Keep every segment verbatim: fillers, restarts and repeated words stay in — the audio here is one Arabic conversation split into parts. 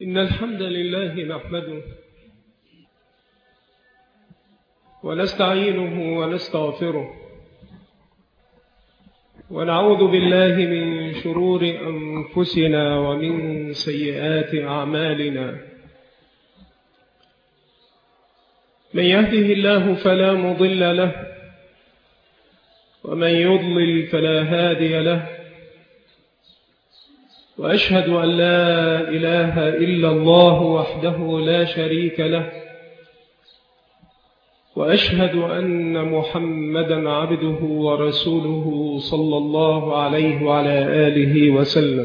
إن الحمد لله نحمده ونستعينه ونستغفره ونعوذ بالله من شرور أنفسنا ومن سيئات أعمالنا. من يهده الله فلا مضل له ومن يضلل فلا هادي له، وأشهد أن لا إله إلا الله وحده لا شريك له، وأشهد أن محمدا عبده ورسوله صلى الله عليه وعلى آله وسلم.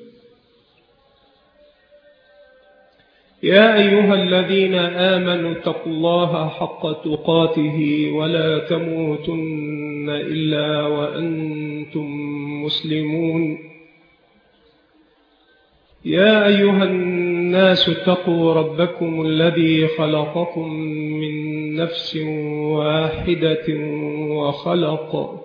يا أيها الذين آمنوا اتقوا الله حق تقاته ولا تموتن إلا وأنتم مسلمون. يا أيها الناس اتقوا ربكم الذي خلقكم من نفس واحدة وخلق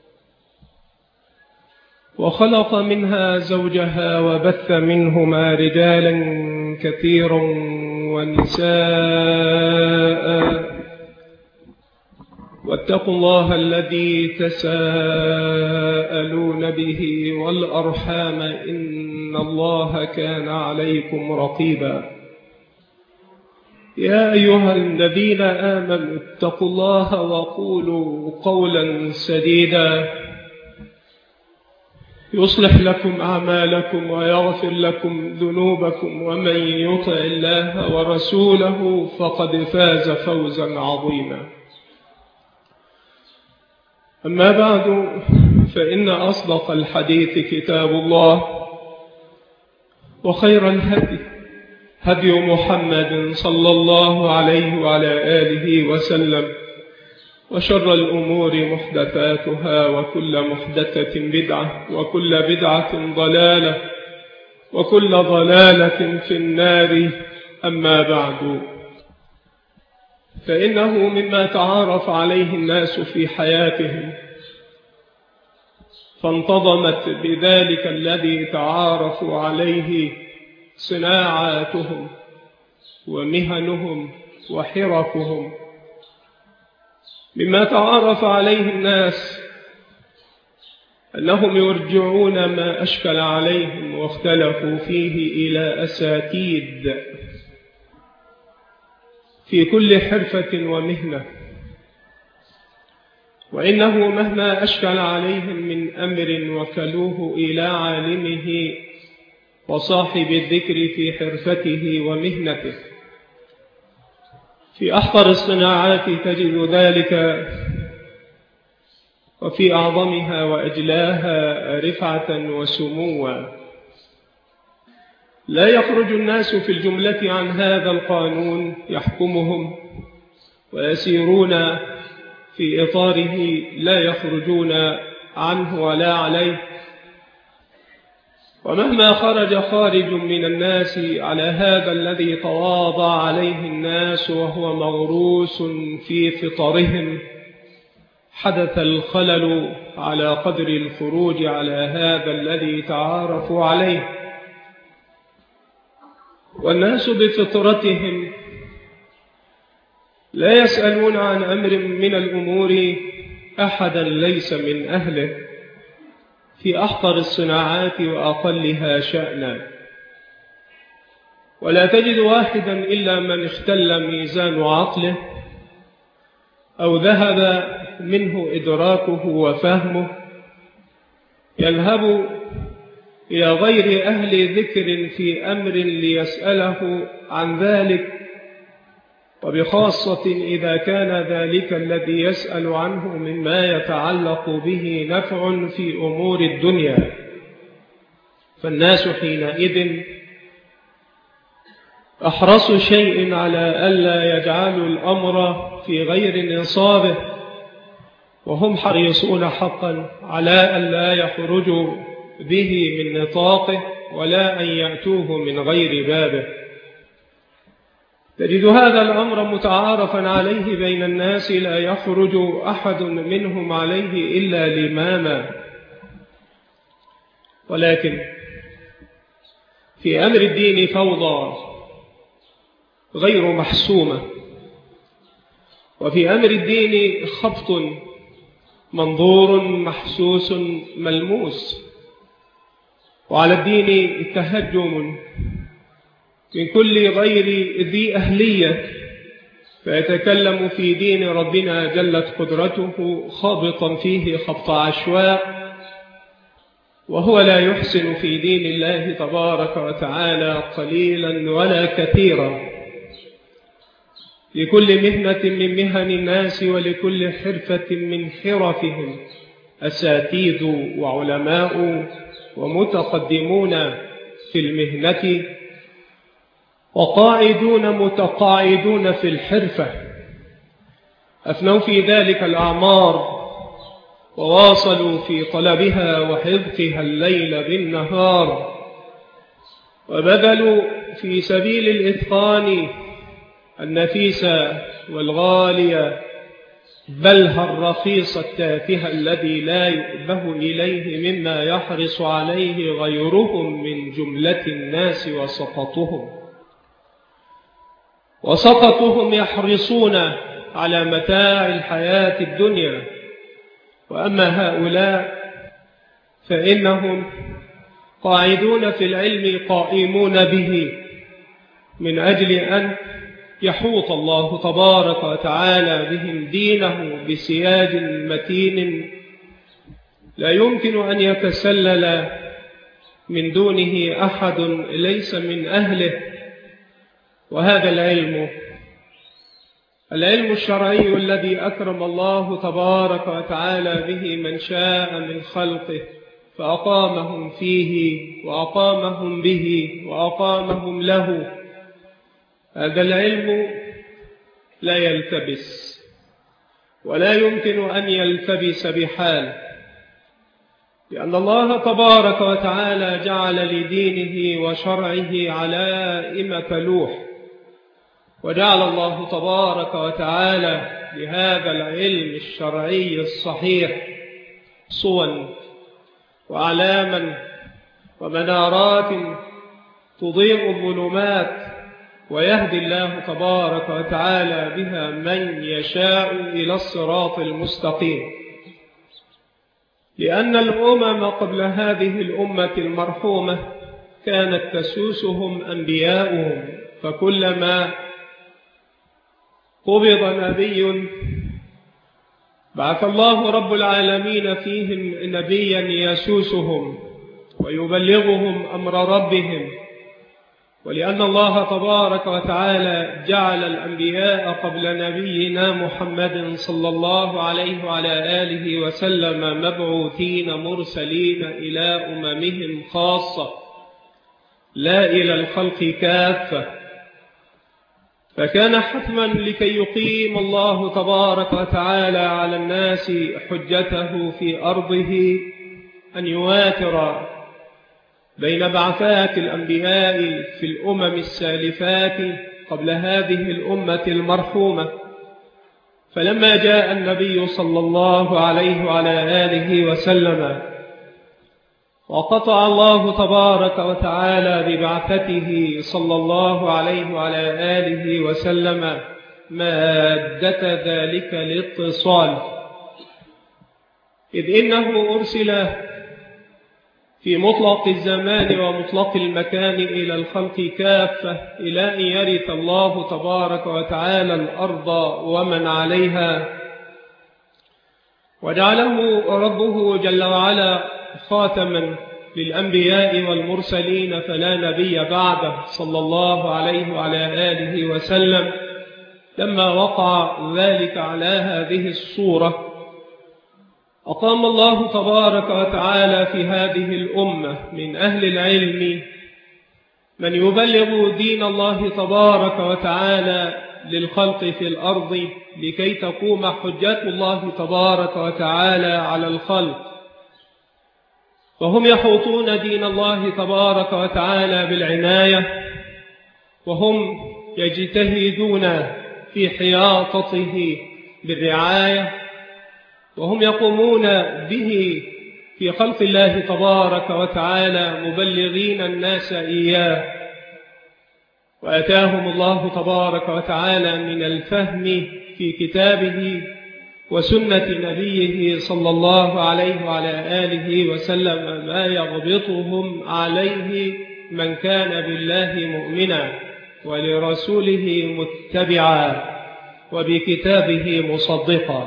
وخلق منها زوجها وبث منهما رجالا كثيرا ونساء، واتقوا الله الذي تساءلون به والأرحام إن الله كان عليكم رقيبا. يا أيها الذين آمنوا اتقوا الله وقولوا قولا سديدا يصلح لكم أعمالكم ويغفر لكم ذنوبكم، ومن يطع الله ورسوله فقد فاز فوزا عظيما. أما بعد، فإن أصدق الحديث كتاب الله، وخير الهدي هدي محمد صلى الله عليه وعلى آله وسلم، وشر الأمور محدثاتها، وكل محدثة بدعة، وكل بدعة ضلالة، وكل ضلالة في النار. أما بعد، فإنه مما تعارف عليه الناس في حياتهم، فانتظمت بذلك الذي تعارفوا عليه صناعاتهم ومهنهم وحرفهم. مما تعارف عليه الناس أنهم يرجعون ما أشكل عليهم واختلفوا فيه إلى أساتيد في كل حرفة ومهنة، وإنه مهما أشكل عليهم من أمر وكلوه إلى عالمه وصاحب الذكر في حرفته ومهنته. في أحقر الصناعات تجد ذلك، وفي أعظمها وأجلاها رفعة وسموا. لا يخرج الناس في الجملة عن هذا القانون يحكمهم ويسيرون في إطاره، لا يخرجون عنه ولا عليه. ومهما خرج خارج من الناس على هذا الذي تواضع عليه الناس وهو مغروس في فطرهم، حدث الخلل على قدر الخروج على هذا الذي تعارفوا عليه. والناس بفطرتهم لا يسألون عن أمر من الأمور أحدا ليس من أهله في أحقر الصناعات وأقلها شأنا، ولا تجد واحدا إلا من اختل ميزان عقله أو ذهب منه إدراكه وفهمه يذهب إلى غير أهل ذكر في أمر ليسأله عن ذلك، وبخاصة إذا كان ذلك الذي يسأل عنه مما يتعلق به نفع في أمور الدنيا. فالناس حينئذ أحرص شيء على ألا يجعلوا الأمر في غير نصابه، وهم حريصون حقا على ألا يخرجوا به من نطاقه ولا أن يأتوه من غير بابه. تجد هذا الأمر متعارفا عليه بين الناس، لا يخرج أحد منهم عليه إلا لماما. ولكن في أمر الدين فوضى غير محسومة، وفي أمر الدين خبط منظور محسوس ملموس، وعلى الدين تهجم من كل غير ذي أهلية فيتكلم في دين ربنا جلت قدرته خابطا فيه خبط عشواء، وهو لا يحسن في دين الله تبارك وتعالى قليلا ولا كثيرا. لكل مهنة من مهن الناس ولكل حرفة من حرفهم أساتيذ وعلماء ومتقدمون في المهنة، وقاعدون متقاعدون في الحرفة، أفنوا في ذلك الأعمار وواصلوا في طلبها وحفظها الليل بالنهار، وبذلوا في سبيل الإتقان النفيسة والغالية بلها الرخيص التافه الذي لا يؤبه إليه مما يحرص عليه غيرهم من جملة الناس وسقطهم وسقطهم يحرصون على متاع الحياة الدنيا. وأما هؤلاء فإنهم قاعدون في العلم قائمون به من أجل أن يحوط الله تبارك وتعالى بهم دينه بسياج متين لا يمكن أن يتسلل من دونه أحد ليس من أهله. وهذا العلم العلم الشرعي الذي أكرم الله تبارك وتعالى به من شاء من خلقه فأقامهم فيه وأقامهم به وأقامهم له، هذا العلم لا يلتبس ولا يمكن أن يلتبس بحال، لأن الله تبارك وتعالى جعل لدينه وشرعه علائم لوح، وجعل الله تبارك وتعالى لهذا العلم الشرعي الصحيح صوا وأعلاما ومنارات تضيء الظلمات، ويهدي الله تبارك وتعالى بها من يشاء إلى الصراط المستقيم. لأن الأمم قبل هذه الأمة المرحومة كانت تسوسهم أنبياؤهم، فكلما قبض نبي بعث الله رب العالمين فيهم نبيا يسوسهم ويبلغهم أمر ربهم. ولأن الله تبارك وتعالى جعل الأنبياء قبل نبينا محمد صلى الله عليه وعلى آله وسلم مبعوثين مرسلين إلى أممهم خاصة لا إلى الخلق كافة، فكان حتما لكي يقيم الله تبارك وتعالى على الناس حجته في أرضه أن يواتر بين بعثات الأنبياء في الأمم السالفات قبل هذه الأمة المرحومة. فلما جاء النبي صلى الله عليه وعلى آله وسلم وقطع الله تبارك وتعالى ببعثته صلى الله عليه وعلى آله وسلم مادة ذلك الاتصال، إذ إنه أرسل في مطلق الزمان ومطلق المكان إلى الخلق كافة إلى أن يرث الله تبارك وتعالى الأرض ومن عليها، وجعله ربه جل وعلا خاتما للأنبياء والمرسلين فلا نبي بعده صلى الله عليه وعلى آله وسلم. لما وقع ذلك على هذه الصورة أقام الله تبارك وتعالى في هذه الأمة من أهل العلم من يبلغ دين الله تبارك وتعالى للخلق في الأرض لكي تقوم حجة الله تبارك وتعالى على الخلق، وهم يحوطون دين الله تبارك وتعالى بالعناية، وهم يجتهدون في حياطته بالرعاية، وهم يقومون به في خلق الله تبارك وتعالى مبلغين الناس إياه، وأتاهم الله تبارك وتعالى من الفهم في كتابه وسنة نبيه صلى الله عليه وعلى آله وسلم ما يغبطهم عليه من كان بالله مؤمنا ولرسوله متبعا وبكتابه مصدقا.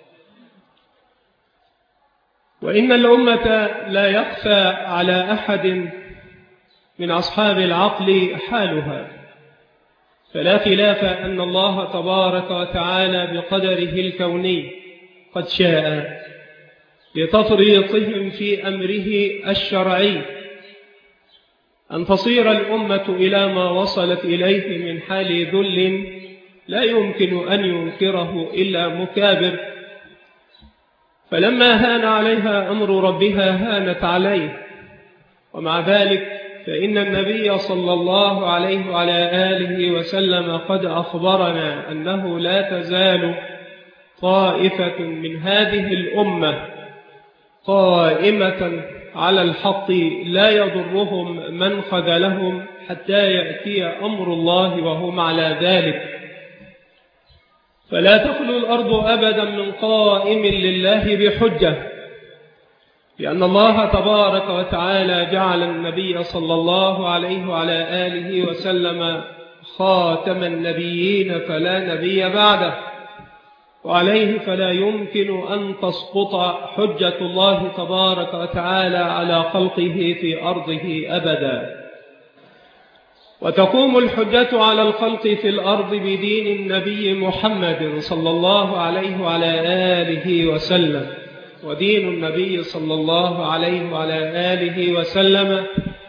وإن الأمة لا يخفى على أحد من أصحاب العقل حالها، فلا خلاف أن الله تبارك وتعالى بقدره الكوني قد شاء لتفريطهم في أمره الشرعي أن تصير الأمة إلى ما وصلت إليه من حال ذل لا يمكن أن ينكره إلا مكابر، فلما هان عليها أمر ربها هانت عليه. ومع ذلك فإن النبي صلى الله عليه وعلى آله وسلم قد أخبرنا أنه لا تزال طائفة من هذه الأمة قائمة على الحق لا يضرهم من خذلهم حتى يأتي أمر الله وهم على ذلك. فلا تخلو الأرض أبدا من قائم لله بحجة، لأن الله تبارك وتعالى جعل النبي صلى الله عليه وعلى آله وسلم خاتم النبيين فلا نبي بعده، وعليه فلا يمكن أن تسقط حجة الله تبارك وتعالى على خلقه في أرضه أبدا. وتقوم الحجة على الخلق في الأرض بدين النبي محمد صلى الله عليه وعلى آله وسلم. ودين النبي صلى الله عليه وعلى آله وسلم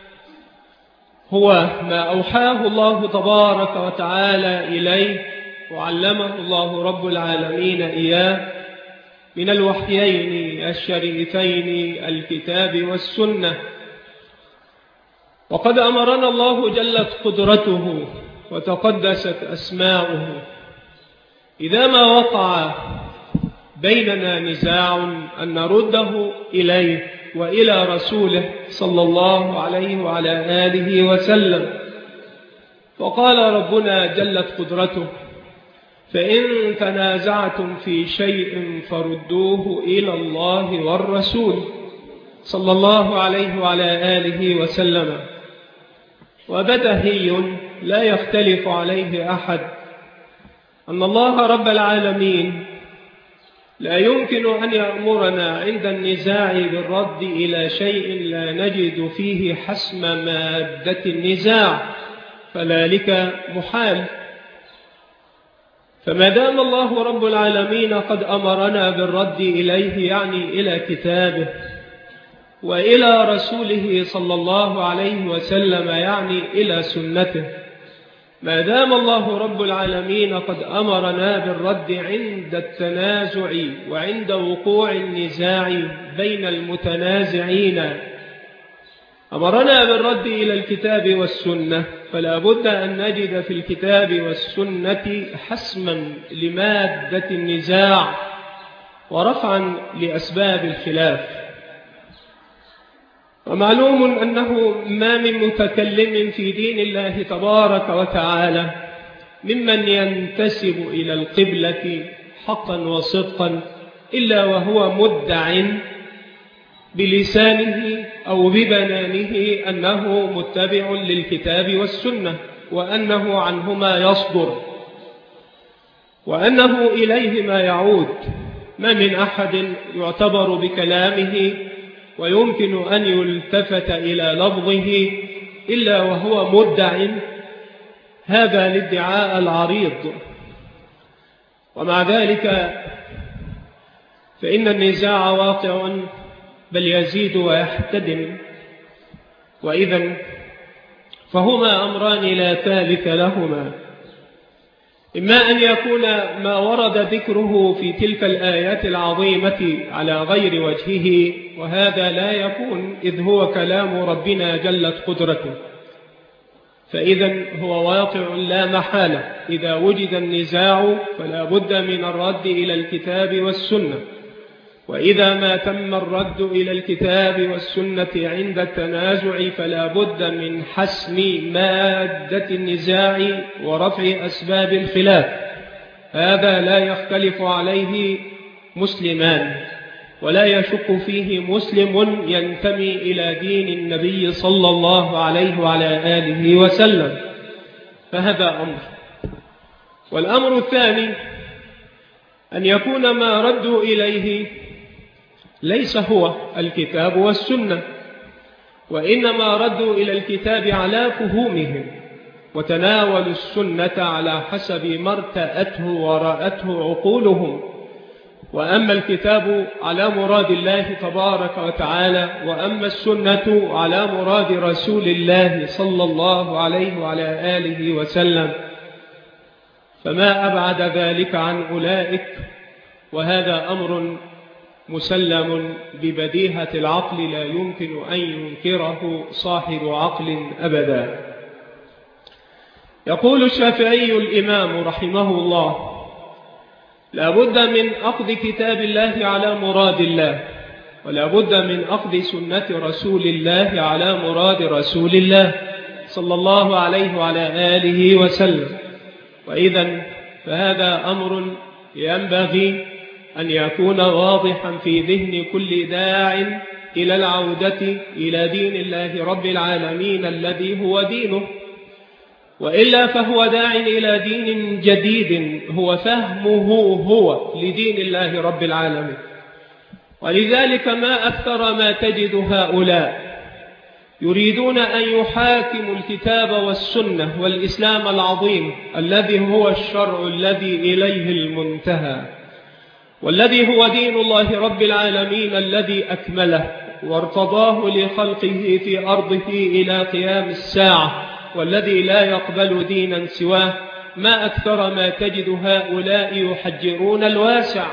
هو ما أوحاه الله تبارك وتعالى إليه وعلمه الله رب العالمين إياه من الوحيين الشريفين الكتاب والسنة. وقد أمرنا الله جلت قدرته وتقدست أسماؤه إذا ما وقع بيننا نزاع أن نرده إليه وإلى رسوله صلى الله عليه وعلى آله وسلم. وقال ربنا جلت قدرته: فإن تنازعتم في شيء فردوه إلى الله والرسول صلى الله عليه وعلى آله وسلم. وبدهي لا يختلف عليه أحد أن الله رب العالمين لا يمكن أن يأمرنا عند النزاع بالرد إلى شيء لا نجد فيه حسم مادة النزاع، فذلك محال. فما دام الله رب العالمين قد أمرنا بالرد إليه، يعني إلى كتابه وإلى رسوله صلى الله عليه وسلم، يعني إلى سنته، ما دام الله رب العالمين قد أمرنا بالرد عند التنازع وعند وقوع النزاع بين المتنازعين، أمرنا بالرد إلى الكتاب والسنة، فلا بد أن نجد في الكتاب والسنة حسما لمادة النزاع ورفعا لأسباب الخلاف. ومعلوم أنه ما من متكلم في دين الله تبارك وتعالى ممن ينتسب إلى القبلة حقا وصدقا إلا وهو مدع بلسانه أو ببنانه أنه متبع للكتاب والسنة، وأنه عنهما يصدر، وأنه إليه ما يعود. ما من أحد يعتبر بكلامه ويمكن أن يلتفت إلى لفظه إلا وهو مدع هذا الادعاء العريض. ومع ذلك فإن النزاع واقع بل يزيد ويحتدم، وإذن فهما أمران لا ثالث لهما: إما أن يكون ما ورد ذكره في تلك الآيات العظيمة على غير وجهه، وهذا لا يكون إذ هو كلام ربنا جلت قدرته، فإذا هو واقع لا محالة. إذا وجد النزاع فلا بد من الرد إلى الكتاب والسنة. وإذا ما تم الرد إلى الكتاب والسنة عند التنازع فلا بد من حسم مادة النزاع ورفع أسباب الخلاف. هذا لا يختلف عليه مسلمان ولا يشك فيه مسلم ينتمي إلى دين النبي صلى الله عليه وعلى آله وسلم. فهذا أمر. والأمر الثاني أن يكون ما ردوا إليه ليس هو الكتاب والسنة، وإنما ردوا إلى الكتاب على فهومهم، وتناولوا السنة على حسب ما ارتأته ورأته عقولهم. وأما الكتاب على مراد الله تبارك وتعالى، وأما السنة على مراد رسول الله صلى الله عليه وعلى آله وسلم، فما أبعد ذلك عن أولئك. وهذا أمر مسلم ببديهة العقل لا يمكن أن ينكره صاحب عقل أبدا. يقول الشافعي الإمام رحمه الله: لا بد من أخذ كتاب الله على مراد الله، ولا بد من أخذ سنة رسول الله على مراد رسول الله صلى الله عليه وعلى آله وسلم. وإذن فهذا أمر ينبغي أن يكون واضحا في ذهن كل داع إلى العودة إلى دين الله رب العالمين الذي هو دينه، وإلا فهو داع إلى دين جديد هو فهمه هو لدين الله رب العالمين. ولذلك ما أكثر ما تجد هؤلاء يريدون أن يحاكموا الكتاب والسنة والإسلام العظيم الذي هو الشرع الذي إليه المنتهى، والذي هو دين الله رب العالمين الذي أكمله وارتضاه لخلقه في أرضه إلى قيام الساعة، والذي لا يقبل دينا سواه. ما أكثر ما تجد هؤلاء يحجرون الواسع،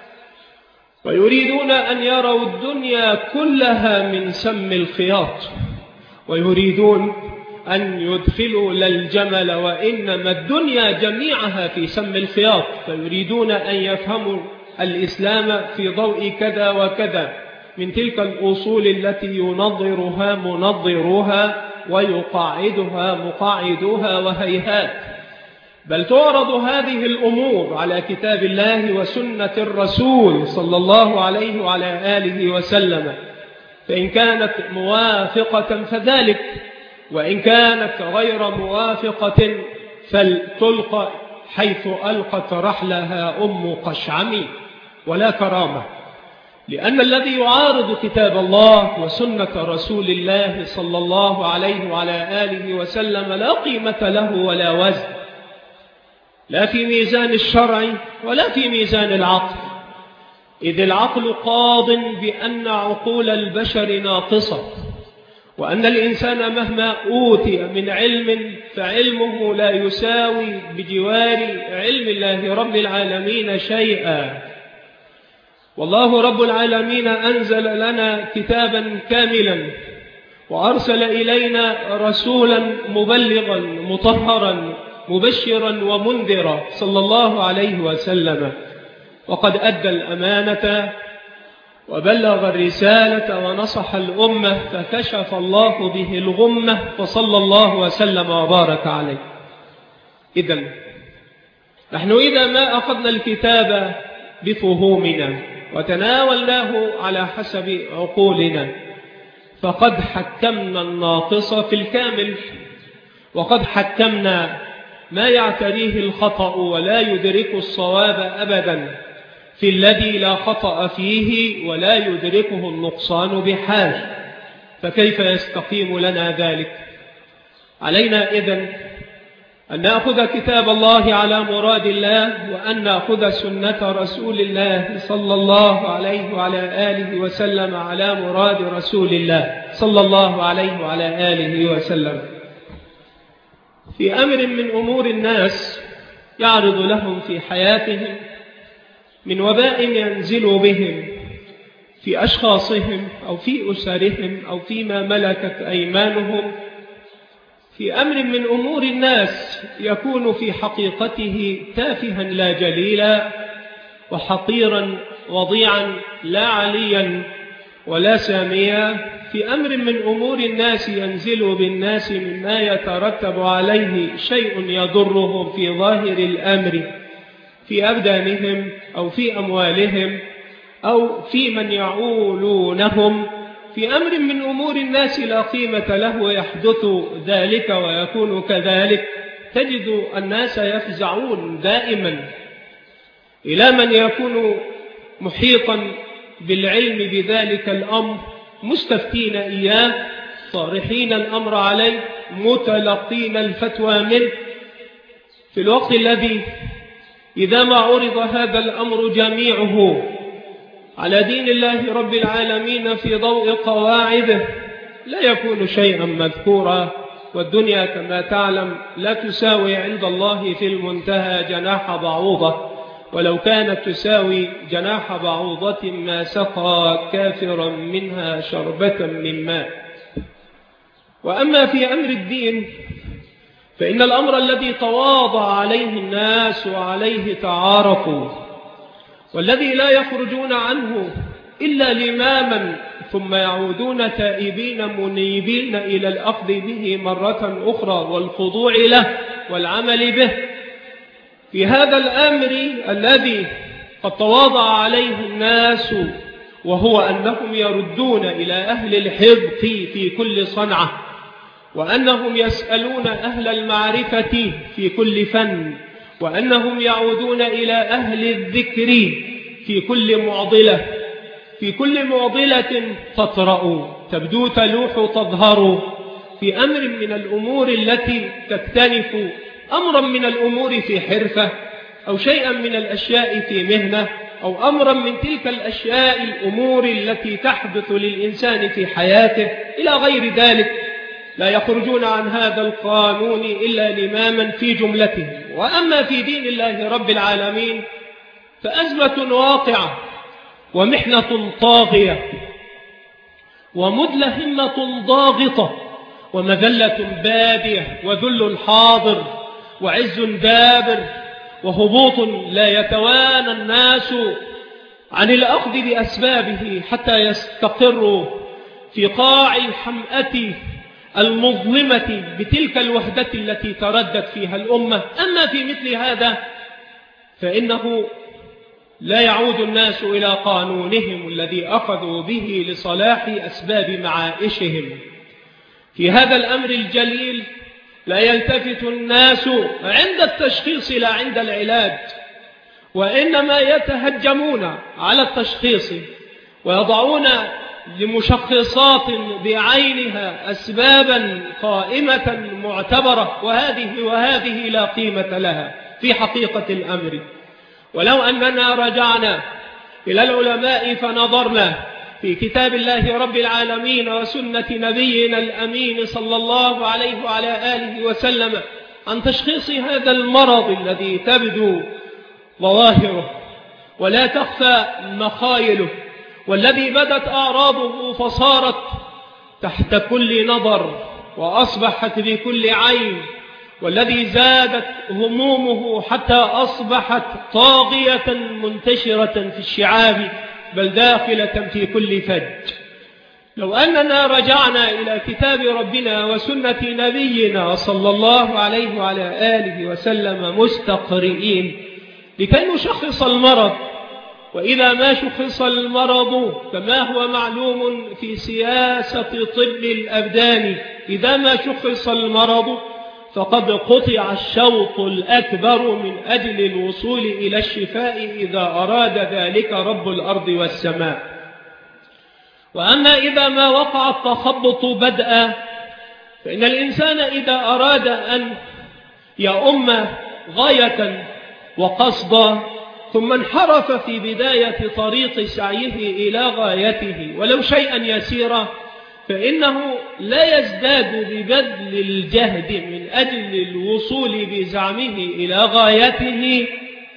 ويريدون أن يروا الدنيا كلها من سم الخياط، ويريدون أن يدخلوا للجمل وإنما الدنيا جميعها في سم الخياط، فيريدون أن يفهموا الإسلام في ضوء كذا وكذا من تلك الأصول التي ينظرها منظروها ويقاعدها مقاعدوها، وهيهات. بل تعرض هذه الأمور على كتاب الله وسنة الرسول صلى الله عليه وعلى آله وسلم، فإن كانت موافقة فذلك، وإن كانت غير موافقة فلتلقى حيث ألقت رحلها أم قشعمي ولا كرامة. لأن الذي يعارض كتاب الله وسنة رسول الله صلى الله عليه وعلى آله وسلم لا قيمة له ولا وزن، لا في ميزان الشرع ولا في ميزان العقل، إذ العقل قاض بأن عقول البشر ناقصة، وأن الإنسان مهما أوتي من علم فعلمه لا يساوي بجوار علم الله رب العالمين شيئا. والله رب العالمين أنزل لنا كتابا كاملا، وأرسل إلينا رسولا مبلغا مطهرا مبشرا ومنذرا صلى الله عليه وسلم، وقد أدى الأمانة وبلغ الرسالة ونصح الأمة، فكشف الله به الغمة، فصلى الله وسلم وبارك عليه. إذن نحن إذا ما أخذنا الكتاب بفهومنا وتناولناه على حسب عقولنا فقد حكمنا الناقص في الكامل، وقد حكمنا ما يعتريه الخطأ ولا يدرك الصواب أبدا في الذي لا خطأ فيه ولا يدركه النقصان بحال. فكيف يستقيم لنا ذلك؟ علينا إذن أن نأخذ كتاب الله على مراد الله، وأن نأخذ سنة رسول الله صلى الله عليه وعلى آله وسلم على مراد رسول الله صلى الله عليه وعلى آله وسلم في أمر من أمور الناس يعرض لهم في حياتهم من وباء ينزل بهم في أشخاصهم أو في أسرهم أو فيما ملكت أيمانهم، في أمر من أمور الناس يكون في حقيقته تافها لا جليلا، وحقيرا وضيعا لا عليا ولا ساميا في أمر من أمور الناس ينزل بالناس مما يترتب عليه شيء يضرهم في ظاهر الأمر في أبدانهم أو في أموالهم أو في من يعولونهم، في أمر من أمور الناس لا قيمة له يحدث ذلك ويكون كذلك، تجد الناس يفزعون دائما إلى من يكون محيطا بالعلم بذلك الأمر، مستفتين إياه، طارحين الأمر عليه، متلقين الفتوى منه، في الوقت الذي إذا ما عرض هذا الأمر جميعه على دين الله رب العالمين في ضوء قواعده لا يكون شيئا مذكورا. والدنيا كما تعلم لا تساوي عند الله في المنتهى جناح بعوضة، ولو كانت تساوي جناح بعوضة ما سقى كافرا منها شربة من ماء. وأما في أمر الدين فإن الأمر الذي تواضع عليه الناس وعليه تعارفوا، والذي لا يخرجون عنه إلا لماما ثم يعودون تائبين منيبين إلى الأخذ به مرة أخرى والخضوع له والعمل به، في هذا الأمر الذي قد تواضع عليه الناس، وهو أنهم يردون إلى أهل الحذق في كل صنعة، وأنهم يسألون أهل المعرفة في كل فن، وأنهم يعودون إلى أهل الذكر في كل معضلة، في كل معضلة تطرأ تبدو تلوح تظهر، في أمر من الأمور التي تكتنف أمرا من الأمور في حرفة، أو شيئا من الأشياء في مهنة، أو أمرا من تلك الأشياء الأمور التي تحدث للإنسان في حياته إلى غير ذلك، لا يخرجون عن هذا القانون إلا لماما في جملته. وأما في دين الله رب العالمين فأزمة واقعة ومحنة طاغية ومدلهمة ضاغطة ومذلة بادية وذل حاضر وعز دابر وهبوط لا يتوانى الناس عن الأخذ بأسبابه حتى يستقروا في قاع الحمأة المظلمة بتلك الوحدة التي تردت فيها الأمة. أما في مثل هذا فإنه لا يعود الناس إلى قانونهم الذي أخذوا به لصلاح أسباب معائشهم. في هذا الأمر الجليل لا يلتفت الناس عند التشخيص لا عند العلاج، وإنما يتهجمون على التشخيص ويضعون لمشخصات بعينها أسبابا قائمة معتبرة، وهذه وهذه لا قيمة لها في حقيقة الأمر. ولو أننا رجعنا إلى العلماء فنظرنا في كتاب الله رب العالمين وسنة نبينا الأمين صلى الله عليه وعلى آله وسلم عن تشخيص هذا المرض الذي تبدو ظواهره ولا تخفى مخايله، والذي بدت أعراضه فصارت تحت كل نظر وأصبحت بكل عين، والذي زادت همومه حتى أصبحت طاغية منتشرة في الشعاب بل داخلة في كل فج. لو أننا رجعنا إلى كتاب ربنا وسنة نبينا صلى الله عليه وعلى آله وسلم مستقرئين لكي نشخص المرض، وإذا ما شخص المرض كما هو معلوم في سياسة طب الأبدان، إذا ما شخص المرض فقد قطع الشوط الأكبر من أجل الوصول إلى الشفاء إذا أراد ذلك رب الأرض والسماء. وأما إذا ما وقع التخبط بدءا فإن الإنسان إذا أراد أن يؤم غاية وقصدا ثم انحرف في بداية طريق سعيه إلى غايته ولو شيئا يسيرا، فإنه لا يزداد ببذل الجهد من أجل الوصول بزعمه إلى غايته،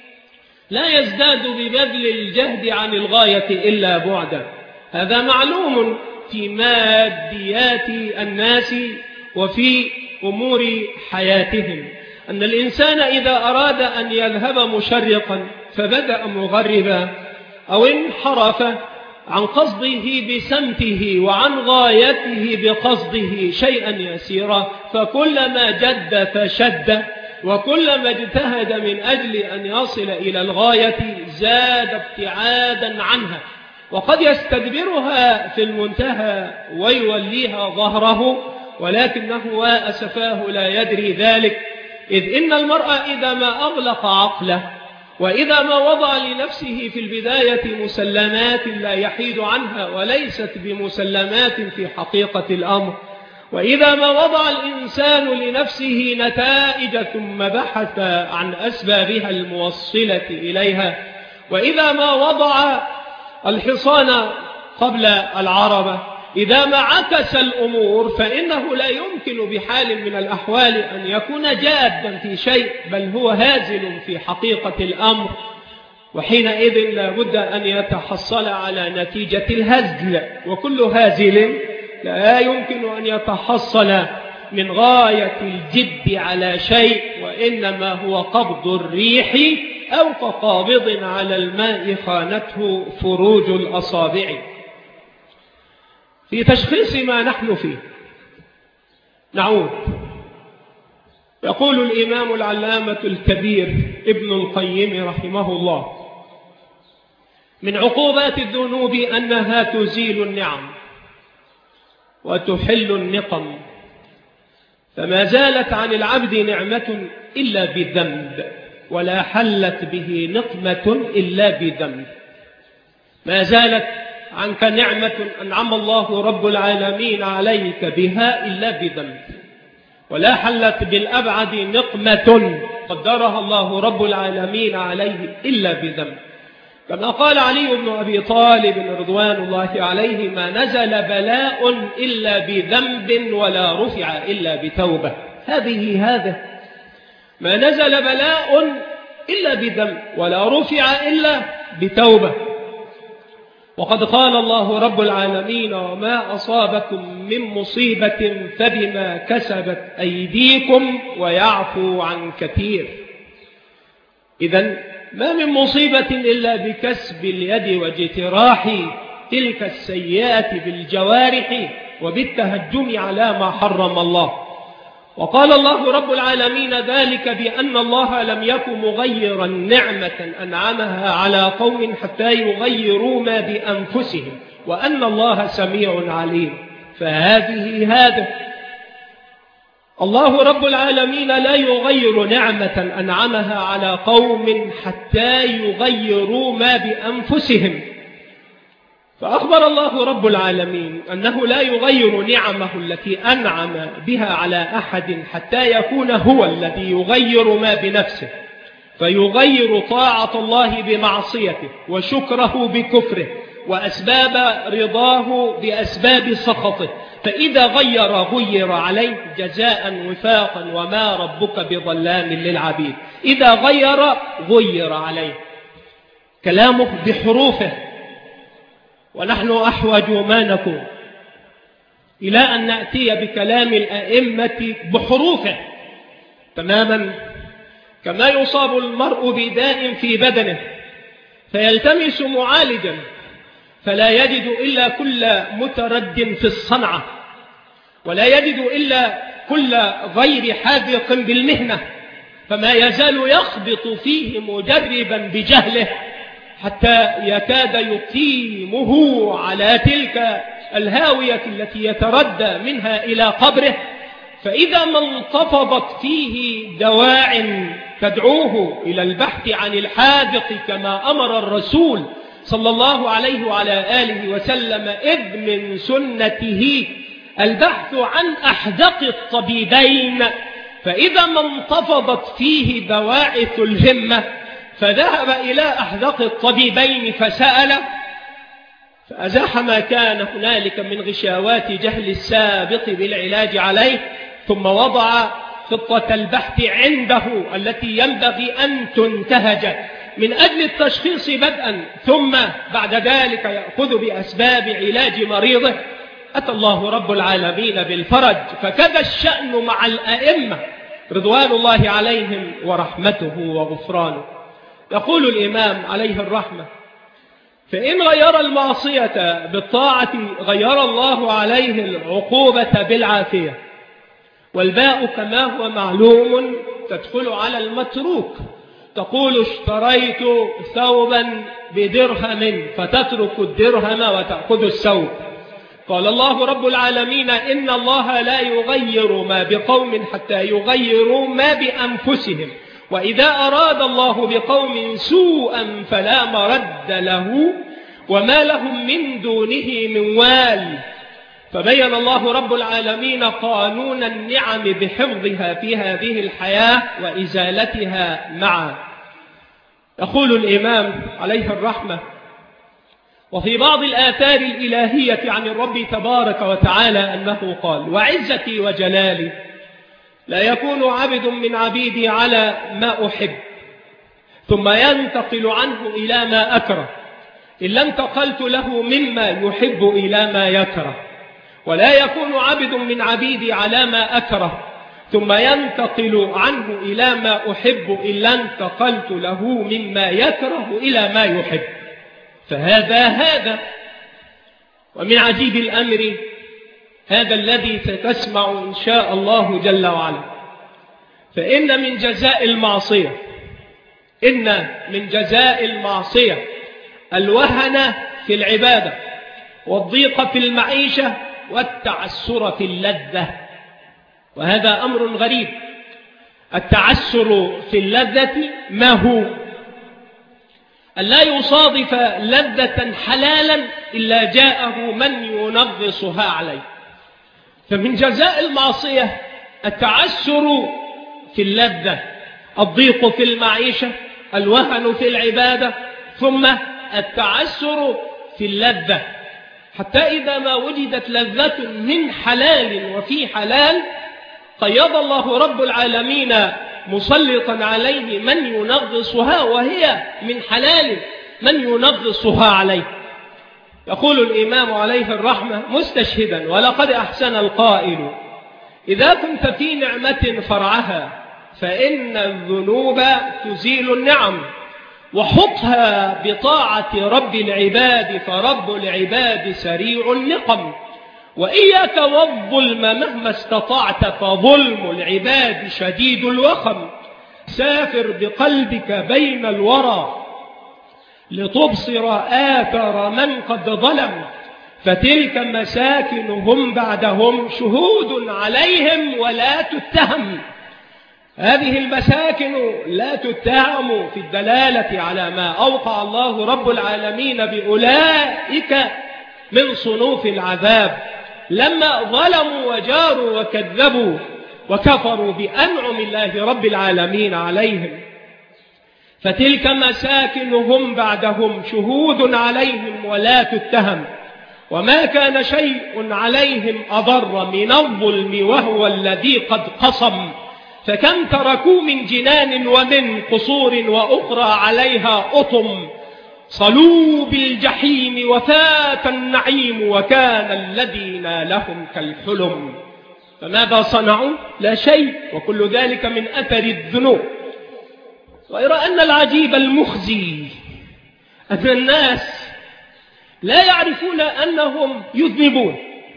لا يزداد ببذل الجهد عن الغاية إلا بعدا. هذا معلوم في ماديات الناس وفي أمور حياتهم. أن الإنسان إذا أراد أن يذهب مشرقا فبدأ مغربا أو انحرف عن قصده بسمته وعن غايته بقصده شيئا يسيرا، فكلما جد فشد وكلما اجتهد من أجل أن يصل إلى الغاية زاد ابتعادا عنها، وقد يستدبرها في المنتهى ويوليها ظهره، ولكنه وأسفاه لا يدري ذلك، إذ إن المرء إذا ما أغلق عقله وإذا ما وضع لنفسه في البداية مسلمات لا يحيد عنها وليست بمسلمات في حقيقة الأمر، وإذا ما وضع الإنسان لنفسه نتائج ثم بحث عن أسبابها الموصلة إليها، وإذا ما وضع الحصان قبل العربة، إذا ما عكس الأمور فإنه لا يمكن بحال من الأحوال أن يكون جادا في شيء، بل هو هازل في حقيقة الأمر، وحينئذ لا بد أن يتحصل على نتيجة الهزل، وكل هازل لا يمكن أن يتحصل من غاية الجد على شيء، وإنما هو قبض الريح أو كقابض على الماء خانته فروج الأصابع. في تشخيص ما نحن فيه نعود. يقول الإمام العلامة الكبير ابن القيم رحمه الله: من عقوبات الذنوب أنها تزيل النعم وتحل النقم، فما زالت عن العبد نعمة إلا بذنب، ولا حلت به نقمة إلا بذنب. ما زالت عنك نعمة أنعم الله رب العالمين عليك بها إلا بذنب، ولا حلت بالأبعد نقمة قدرها الله رب العالمين عليه إلا بذنب، كما قال علي بن أبي طالب رضوان الله عليه: ما نزل بلاء إلا بذنب ولا رفع إلا بتوبة. هذه هذا ما نزل بلاء إلا بذنب ولا رفع إلا بتوبة. وقد قال الله رب العالمين: وما أصابكم من مصيبة فبما كسبت أيديكم ويعفو عن كثير. إذن ما من مصيبة إلا بكسب اليد واجتراح تلك السيئات بالجوارح وبالتهجم على ما حرم الله. وقال الله رب العالمين ذلك بأن الله لم يكن مغيرا نعمة أنعمها على قوم حتى يغيروا ما بأنفسهم، وأن الله سميع عليم. فهذه هذا الله رب العالمين لا يغير نعمة أنعمها على قوم حتى يغيروا ما بأنفسهم. فأخبر الله رب العالمين أنه لا يغير نعمه التي أنعم بها على أحد حتى يكون هو الذي يغير ما بنفسه، فيغير طاعة الله بمعصيته وشكره بكفره وأسباب رضاه بأسباب سخطه، فإذا غير غير عليه جزاء وفاقا وما ربك بظلام للعبيد. إذا غير غير عليه. كلامه بحروفه، ونحن أحوج ما نكون إلى أن نأتي بكلام الأئمة بحروفه تماما، كما يصاب المرء بداء في بدنه فيلتمس معالجا فلا يجد إلا كل مترد في الصنعة، ولا يجد إلا كل غير حاذق بالمهنة، فما يزال يخبط فيه مجربا بجهله حتى يكاد يقيمه على تلك الهاوية التي يتردى منها إلى قبره. فإذا ما انتفضت فيه دواع تدعوه إلى البحث عن الحاذق كما أمر الرسول صلى الله عليه وعلى آله وسلم، إذ من سنته البحث عن أحدق الطبيبين، فإذا ما انتفضت فيه بواعث الهمة فذهب إلى أحدق الطبيبين فسأل، فأزاح ما كان هنالك من غشاوات جهل السابق بالعلاج عليه، ثم وضع خطة البحث عنده التي ينبغي أن تنتهج من أجل التشخيص بدءا، ثم بعد ذلك يأخذ بأسباب علاج مريضه. أتى الله رب العالمين بالفرج. فكذا الشأن مع الأئمة رضوان الله عليهم ورحمته وغفرانه. يقول الإمام عليه الرحمة: فإن غير المعصية بالطاعة غير الله عليه العقوبة بالعافية. والباء كما هو معلوم تدخل على المتروك، تقول اشتريت ثوبا بدرهم فتترك الدرهم وتأخذ الثوب. قال الله رب العالمين: إن الله لا يغير ما بقوم حتى يغيروا ما بأنفسهم، وإذا أراد الله بقوم سوءا فلا مرد له وما لهم من دونه من وال. فبين الله رب العالمين قانون النعم بحفظها في هذه الحياة وإزالتها معا. يقول الإمام عليه الرحمة: وفي بعض الآثار الإلهية عن الرب تبارك وتعالى أنه قال: وعزتي وجلالي لا يكون عبد من عبيدي على ما أحب ثم ينتقل عنه إلى ما أكره إلا انتقلت له مما يحب إلى ما يكره، ولا يكون عبد من عبيدي على ما أكره ثم ينتقل عنه إلى ما أحب إلا انتقلت له مما يكره إلى ما يحب. فهذا هذا. ومن عجيب الأمر هذا الذي ستسمع إن شاء الله جل وعلا، فإن من جزاء المعصية إن من جزاء المعصية الوهن في العبادة والضيق في المعيشة والتعسر في اللذة. وهذا أمر غريب. التعسر في اللذة ما هو؟ أن لا يصادف لذة حلالا إلا جاءه من ينغصها عليه. فمن جزاء المعصية التعسر في اللذة، الضيق في المعيشة، الوهن في العبادة، ثم التعسر في اللذة، حتى إذا ما وجدت لذة من حلال وفي حلال قيض الله رب العالمين مسلطا عليه من ينغصها وهي من حلال من ينغصها عليه. يقول الإمام عليه الرحمة مستشهدا: ولقد أحسن القائل إذا كنت في نعمة فرعها فإن الذنوب تزيل النعم، وحطها بطاعة رب العباد فرب العباد سريع النقم، وإياك والظلم مهما استطعت فظلم العباد شديد الوخم. سافر بقلبك بين الورى لتبصر آثار من قد ظلم، فتلك مساكنهم بعدهم شهود عليهم ولا تتهم. هذه المساكن لا تتهم في الدلالة على ما أوقع الله رب العالمين بأولئك من صنوف العذاب لما ظلموا وجاروا وكذبوا وكفروا بأنعم الله رب العالمين عليهم. فتلك مساكنهم بعدهم شهود عليهم ولا تتهم، وما كان شيء عليهم أضر من الظلم وهو الذي قد قصم. فكم تركوا من جنان ومن قصور وأخرى عليها أطم، صلوا بالجحيم وفات النعيم وكان الذي نالهم كالحلم. فماذا صنعوا؟ لا شيء، وكل ذلك من أثر الذنوب. غير أن العجيب المخزي أن الناس لا يعرفون أنهم يذنبون،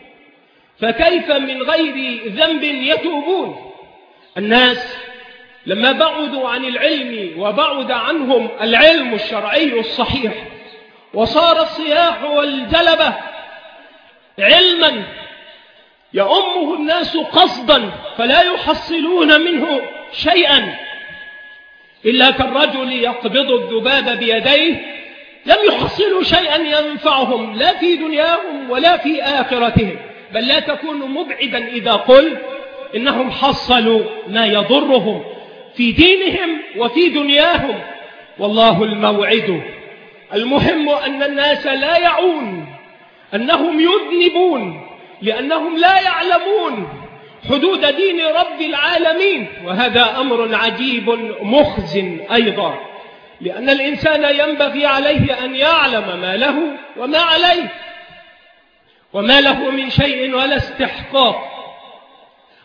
فكيف من غير ذنب يتوبون؟ الناس لما بعدوا عن العلم وبعد عنهم العلم الشرعي الصحيح وصار الصياح والجلبة علما يأمه الناس قصدا فلا يحصلون منه شيئا إلا كالرجل يقبض الذباب بيديه، لم يحصلوا شيئا ينفعهم لا في دنياهم ولا في آخرتهم. بل لا تكون مبعدا إذا قل إنهم حصلوا ما يضرهم في دينهم وفي دنياهم، والله الموعد. المهم أن الناس لا يعون أنهم يذنبون لأنهم لا يعلمون حدود دين رب العالمين، وهذا أمر عجيب مخزن أيضا، لأن الإنسان ينبغي عليه أن يعلم ما له وما عليه، وما له من شيء ولا استحقاق،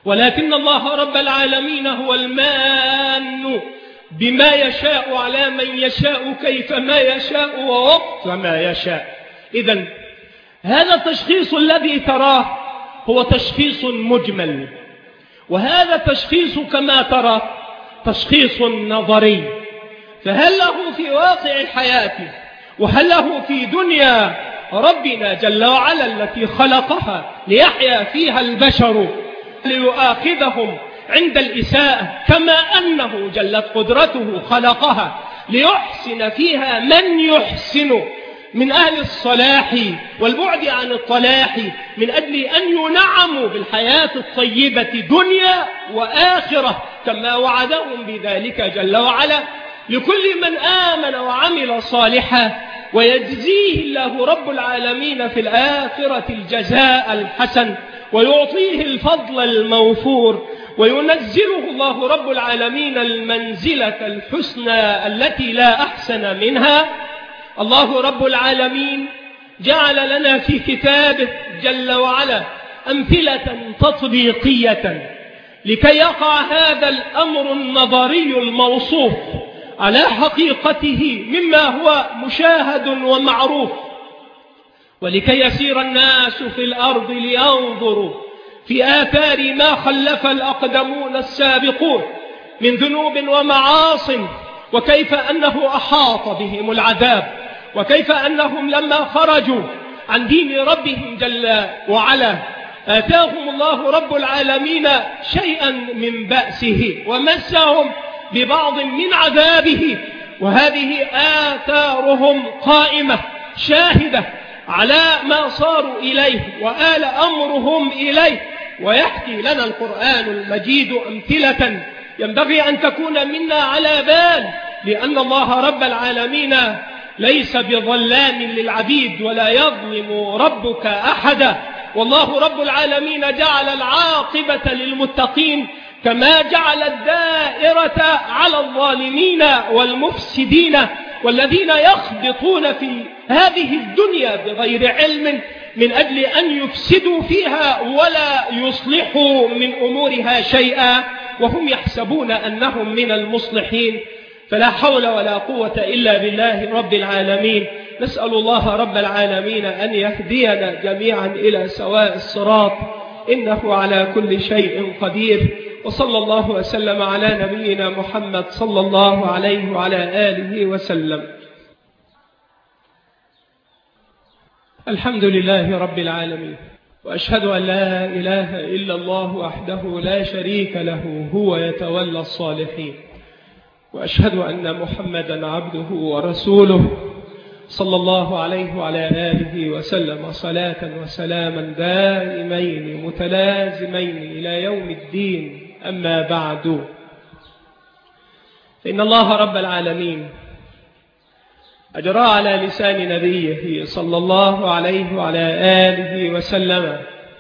ولكن الله رب العالمين هو المان بما يشاء على من يشاء كيفما يشاء ووقت ما يشاء. إذن هذا التشخيص الذي تراه هو تشخيص مجمل، وهذا التشخيص كما ترى تشخيص نظري، فهل له في واقع حياته وهل له في دنيا ربنا جل وعلا التي خلقها ليحيا فيها البشر ليؤاخذهم عند الإساءة، كما أنه جلت قدرته خلقها ليحسن فيها من يحسن من أهل الصلاح والبعد عن الطلاح، من أجل أن ينعموا بالحياة الطيبة دنيا وآخرة كما وعدهم بذلك جل وعلا لكل من آمن وعمل صالحا، ويجزيه الله رب العالمين في الآخرة الجزاء الحسن، ويعطيه الفضل الموفور، وينزله الله رب العالمين المنزلة الحسنى التي لا أحسن منها. الله رب العالمين جعل لنا في كتابه جل وعلا أمثلة تطبيقية لكي يقع هذا الأمر النظري الموصوف على حقيقته مما هو مشاهد ومعروف، ولكي يسير الناس في الأرض لينظروا في آثار ما خلف الأقدمون السابقون من ذنوب ومعاصٍ، وكيف أنه أحاط بهم العذاب، وكيف أنهم لما خرجوا عن دين ربهم جل وعلا آتاهم الله رب العالمين شيئا من بأسه ومسهم ببعض من عذابه، وهذه آثارهم قائمة شاهدة على ما صاروا إليه وآل أمرهم إليه. ويحكي لنا القرآن المجيد أمثلة ينبغي أن تكون منا على بال، لأن الله رب العالمين ليس بظلام للعبيد ولا يظلم ربك أحدا. والله رب العالمين جعل العاقبة للمتقين كما جعل الدائرة على الظالمين والمفسدين والذين يخبطون في هذه الدنيا بغير علم من أجل أن يفسدوا فيها ولا يصلحوا من أمورها شيئا وهم يحسبون أنهم من المصلحين. فلا حول ولا قوة إلا بالله رب العالمين. نسأل الله رب العالمين أن يهدينا جميعا إلى سواء الصراط، إنه على كل شيء قدير. وصلى الله وسلم على نبينا محمد صلى الله عليه وعلى آله وسلم. الحمد لله رب العالمين، وأشهد أن لا إله إلا الله وحده لا شريك له هو يتولى الصالحين، وأشهد أن محمدا عبده ورسوله صلى الله عليه وعلى آله وسلم صلاة وسلاما دائمين متلازمين إلى يوم الدين. أما بعد، فإن الله رب العالمين أجرى على لسان نبيه صلى الله عليه وعلى آله وسلم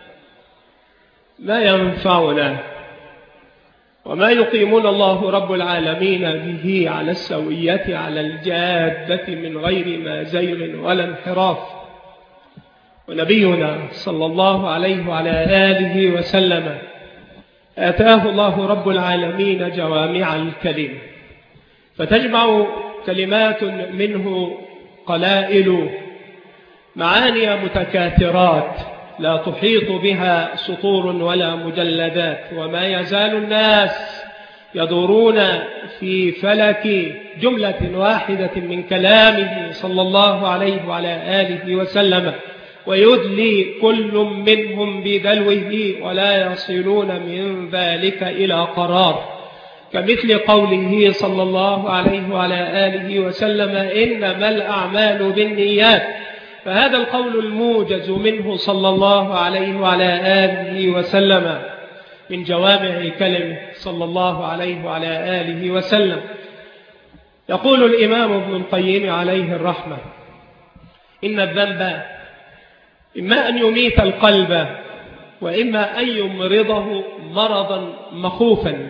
ما ينفعنا وما يقيمون الله رب العالمين به على السوية على الجادة من غير ما زيغ ولا انحراف. ونبينا صلى الله عليه وعلى آله وسلم آتاه الله رب العالمين جوامع الكلم، فتجمع كلمات منه قلائل معاني متكاثرات لا تحيط بها سطور ولا مجلدات، وما يزال الناس يدورون في فلك جملة واحدة من كلامه صلى الله عليه وعلى آله وسلم، ويدلي كل منهم بدلوه ولا يصلون من ذلك إلى قرار، كمثل قوله صلى الله عليه وعلى آله وسلم إنما الأعمال بالنيات. فهذا القول الموجز منه صلى الله عليه وعلى آله وسلم من جوامع كلمه صلى الله عليه وعلى آله وسلم. يقول الإمام ابن القيم عليه الرحمة: إن الذنب إما أن يميت القلب وإما أن يمرضه مرضا مخوفا.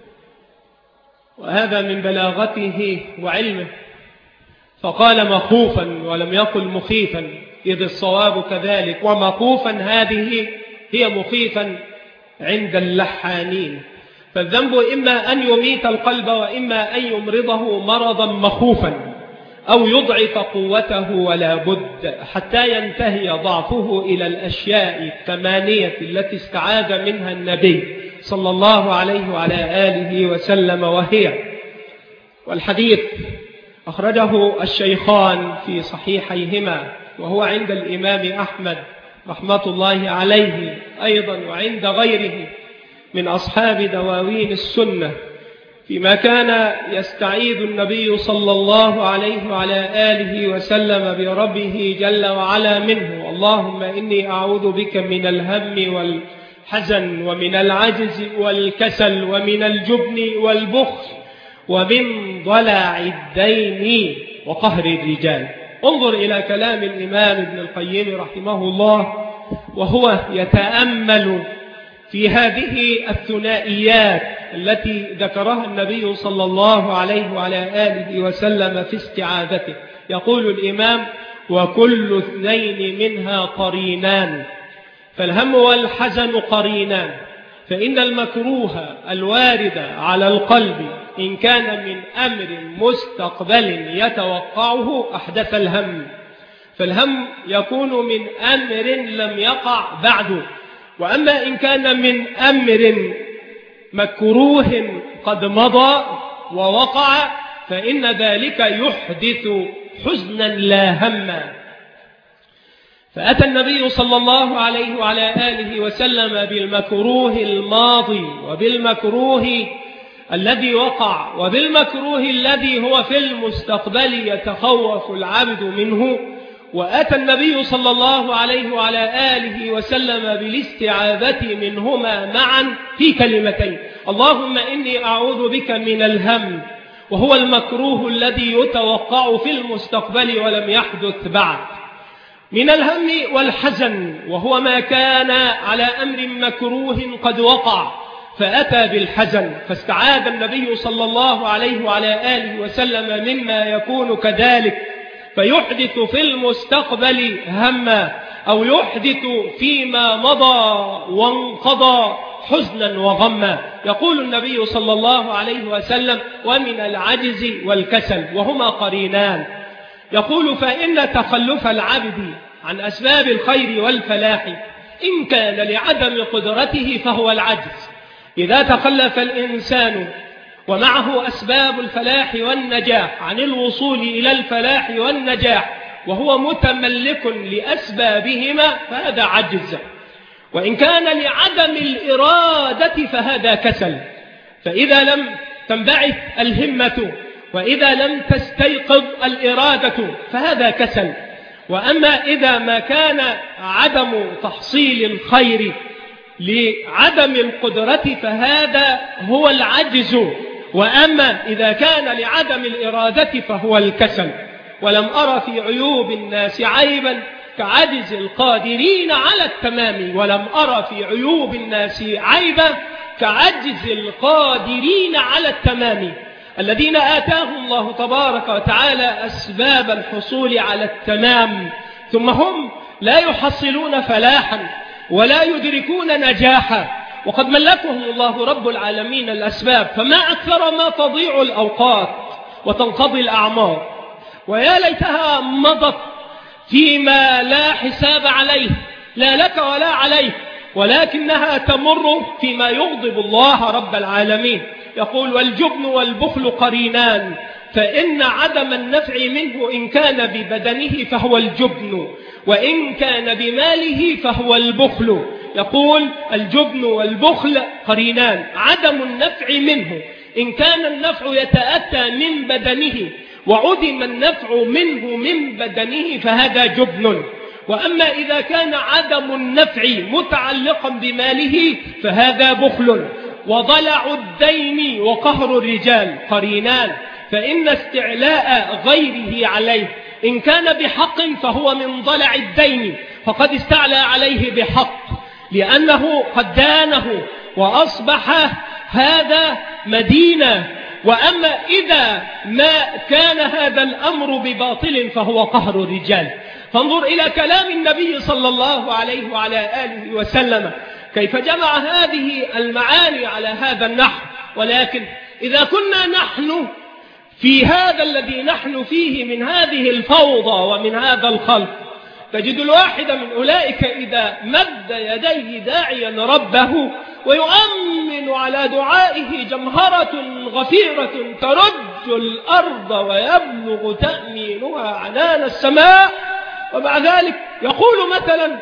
وهذا من بلاغته وعلمه، فقال مخوفا ولم يقل مخيفا، إذ الصواب كذلك، ومخوفا هذه هي مخيفا عند اللحانين. فالذنب إما أن يميت القلب وإما أن يمرضه مرضا مخوفا أو يضعف قوته ولا بد حتى ينتهي ضعفه إلى الأشياء الثمانية التي استعاذ منها النبي صلى الله عليه وعلى آله وسلم، وهي، والحديث أخرجه الشيخان في صحيحيهما وهو عند الإمام أحمد رحمة الله عليه أيضا وعند غيره من أصحاب دواوين السنة، فيما كان يستعيذ النبي صلى الله عليه وعلى آله وسلم بربه جل وعلا منه: اللهم إني أعوذ بك من الهم والحزن ومن العجز والكسل ومن الجبن والبخل ومن ضلع الدين وقهر الرجال. انظر إلى كلام الإمام ابن القيم رحمه الله وهو يتأمل في هذه الثنائيات التي ذكرها النبي صلى الله عليه وعلى آله وسلم في استعاذته. يقول الإمام: وكل اثنين منها قرينان، فالهم والحزن قرينان، فإن المكروه الوارد على القلب إن كان من أمر مستقبل يتوقعه أحدث الهم، فالهم يكون من أمر لم يقع بعده. وأما إن كان من أمر مكروه قد مضى ووقع فإن ذلك يحدث حزنا لا هما. فأتى النبي صلى الله عليه وعلى آله وسلم بالمكروه الماضي وبالمكروه الذي وقع وبالمكروه الذي هو في المستقبل يتخوف العبد منه. وأتى النبي صلى الله عليه وعلى آله وسلم بالاستعاذة منهما معا في كلمتين: اللهم إني أعوذ بك من الهم، وهو المكروه الذي يتوقع في المستقبل ولم يحدث بعد، من الهم والحزن، وهو ما كان على أمر مكروه قد وقع، فأتى بالحزن، فاستعاذ النبي صلى الله عليه وعلى آله وسلم مما يكون كذلك فيحدث في المستقبل هما، أو يحدث فيما مضى وانقضى حزنا وغما. يقول النبي صلى الله عليه وسلم: ومن العجز والكسل، وهما قرينان. يقول: فإن تخلف العبد عن أسباب الخير والفلاح إن كان لعدم قدرته فهو العجز. إذا تخلف الإنسان ومعه أسباب الفلاح والنجاح عن الوصول إلى الفلاح والنجاح وهو متملك لأسبابهما فهذا عجز. وإن كان لعدم الإرادة فهذا كسل. فإذا لم تنبعث الهمة وإذا لم تستيقظ الإرادة فهذا كسل. وأما إذا ما كان عدم تحصيل الخير لعدم القدرة فهذا هو العجز. وأما إذا كان لعدم الإرادة فهو الكسل. ولم أرى في عيوب الناس عيبا كعجز القادرين على التمام، ولم أرى في عيوب الناس عيبا كعجز القادرين على التمام، الذين آتاهم الله تبارك وتعالى أسباب الحصول على التمام ثم هم لا يحصلون فلاحا ولا يدركون نجاحا، وقد ملكهم الله رب العالمين الأسباب. فما أكثر ما تضيع الأوقات وتنقضي الأعمار، ويا ليتها مضت فيما لا حساب عليه، لا لك ولا عليه، ولكنها تمر فيما يغضب الله رب العالمين. يقول: والجبن والبخل قرينان، فإن عدم النفع منه إن كان ببدنه فهو الجبن، وإن كان بماله فهو البخل. يقول: الجبن والبخل قرينان، عدم النفع منه إن كان النفع يتأتى من بدنه وعدم النفع منه من بدنه فهذا جبن. وأما إذا كان عدم النفع متعلقا بماله فهذا بخل. وضلع الدين وقهر الرجال قرينان، فإن استعلاء غيره عليه إن كان بحق فهو من ضلع الدين، فقد استعلى عليه بحق لأنه قد دانه وأصبح هذا مدينة. وأما إذا ما كان هذا الأمر بباطل فهو قهر الرجال. فانظر إلى كلام النبي صلى الله عليه وعلى آله وسلم كيف جمع هذه المعاني على هذا النحو. ولكن إذا كنا نحن في هذا الذي نحن فيه من هذه الفوضى ومن هذا الخلق، تجد الواحد من أولئك إذا مد يديه داعيا ربه ويؤمن على دعائه جمهرة غفيرة ترج الأرض ويبلغ تأمينها عنان السماء، ومع ذلك يقول مثلا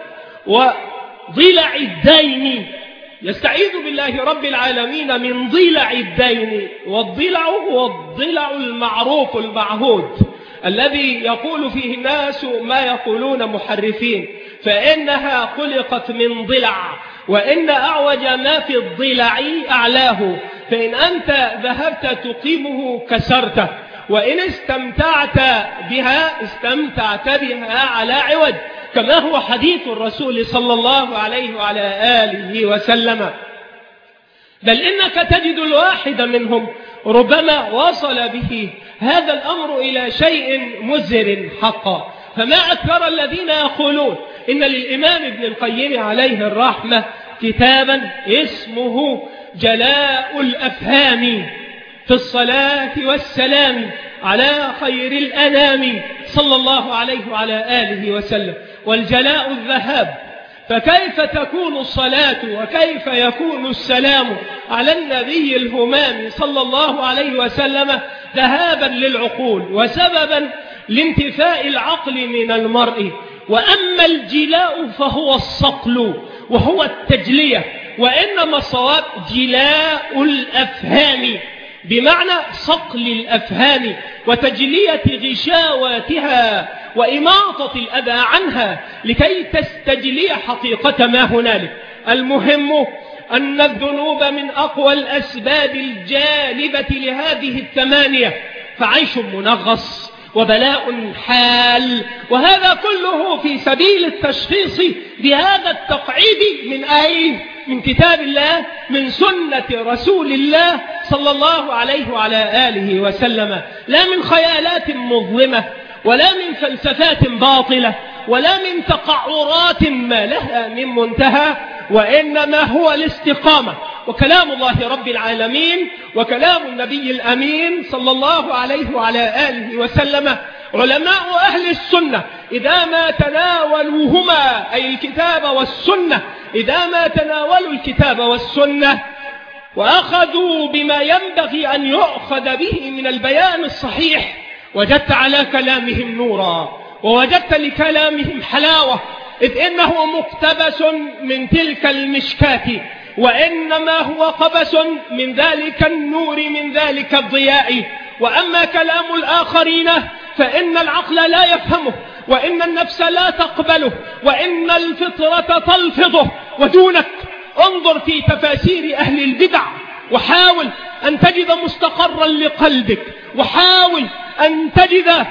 وضلع الدين، يستعيذ بالله رب العالمين من ضلع الدين. والضلع هو الضلع المعروف المعهود الذي يقول فيه الناس ما يقولون محرفين، فإنها خلقت من ضلع، وإن أعوج ما في الضلع أعلاه، فإن أنت ذهبت تقيمه كسرته، وإن استمتعت بها استمتعت بها على عوج، كما هو حديث الرسول صلى الله عليه وعلى آله وسلم. بل إنك تجد الواحد منهم ربما وصل به هذا الأمر إلى شيء مزر حقا. فما أكثر الذين يقولون إن للإمام ابن القيم عليه الرحمة كتابا اسمه جلاء الأفهام في الصلاة والسلام على خير الأنام صلى الله عليه وعلى آله وسلم. والجلاء الذهاب، فكيف تكون الصلاة وكيف يكون السلام على النبي الهمام صلى الله عليه وسلم ذهابا للعقول وسببا لانتفاء العقل من المرء. وأما الجلاء فهو الصقل وهو التجلية، وإنما الصواب جلاء الأفهام بمعنى صقل الأفهام وتجلية غشاواتها وإماطة الأذى عنها لكي تستجلي حقيقة ما هنالك. المهم أن الذنوب من أقوى الأسباب الجالبة لهذه الثمانية، فعيش منغص وبلاء حال، وهذا كله في سبيل التشخيص بهذا التقعيد من أين؟ من كتاب الله، من سنة رسول الله صلى الله عليه وعلى آله وسلم، لا من خيالات مظلمة ولا من فلسفات باطلة ولا من تقعرات ما لها من منتهى، وإنما هو الاستقامة وكلام الله رب العالمين وكلام النبي الأمين صلى الله عليه وعلى آله وسلم. علماء أهل السنة إذا ما تناولوهما أي الكتاب والسنة، إذا ما تناولوا الكتاب والسنة وأخذوا بما ينبغي أن يؤخذ به من البيان الصحيح، وجدت على كلامهم نورا ووجدت لكلامهم حلاوة، إذ إنه مقتبس من تلك المشكاة، وإنما هو قبس من ذلك النور من ذلك الضياء. وأما كلام الآخرين فإن العقل لا يفهمه، وإن النفس لا تقبله، وإن الفطرة تلفظه. ودونك انظر في تفاسير أهل البدع وحاول أن تجد مستقرا لقلبك، وحاول أن تجد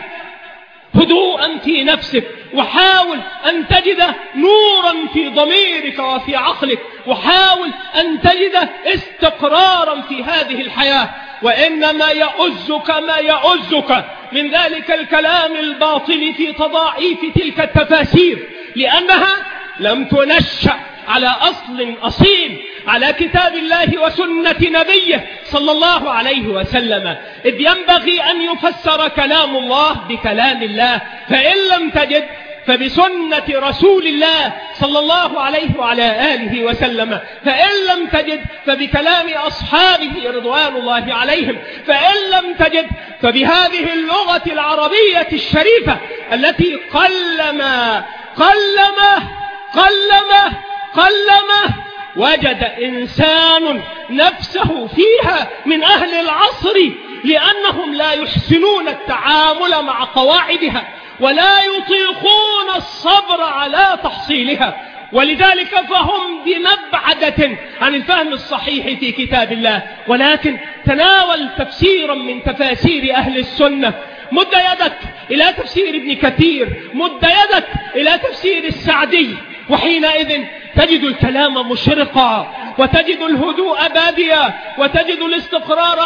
هدوءا في نفسك، وحاول أن تجد نورا في ضميرك وفي عقلك، وحاول أن تجد استقرارا في هذه الحياة. وإنما يؤزك ما يؤزك من ذلك الكلام الباطل في تضاعيف تلك التفاسير، لأنها لم تنشأ على أصل أصيل، على كتاب الله وسنة نبيه صلى الله عليه وسلم. إذ ينبغي أن يفسر كلام الله بكلام الله، فإن لم تجد فبسنة رسول الله صلى الله عليه وعلى آله وسلم، فإن لم تجد فبكلام أصحابه رضوان الله عليهم، فإن لم تجد فبهذه اللغة العربية الشريفة التي قلما قلما قلما قلما وجد إنسان نفسه فيها من أهل العصر، لأنهم لا يحسنون التعامل مع قواعدها ولا يطيقون الصبر على تحصيلها، ولذلك فهم بمبعدة عن الفهم الصحيح في كتاب الله. ولكن تناول تفسيرا من تفاسير أهل السنة، مد يدك إلى تفسير ابن كثير، مد يدك إلى تفسير السعدي، وحينئذ تجد الكلام مشرقا، وتجد الهدوء باديا، وتجد الاستقرار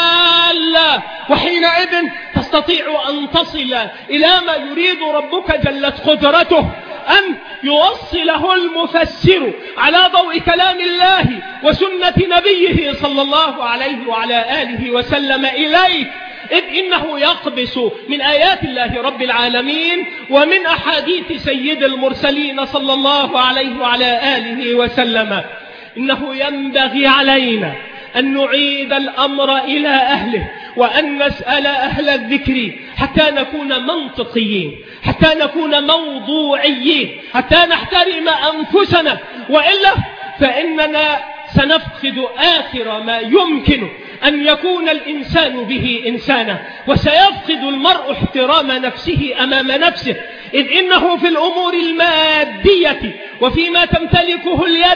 حالا، وحينئذ تستطيع أن تصل إلى ما يريد ربك جلت قدرته. أن يوصله المفسر على ضوء كلام الله وسنة نبيه صلى الله عليه وعلى آله وسلم إليك، إذ إنه يقبس من آيات الله رب العالمين ومن أحاديث سيد المرسلين صلى الله عليه وعلى آله وسلم. إنه ينبغي علينا أن نعيد الأمر إلى أهله وأن نسأل أهل الذكر حتى نكون منطقيين، حتى نكون موضوعيين، حتى نحترم أنفسنا، وإلا فإننا سنفقد آخر ما يمكن أن يكون الإنسان به إنسانا، وسيفقد المرء احترام نفسه أمام نفسه، إذ إنه في الأمور المادية وفيما تمتلكه اليد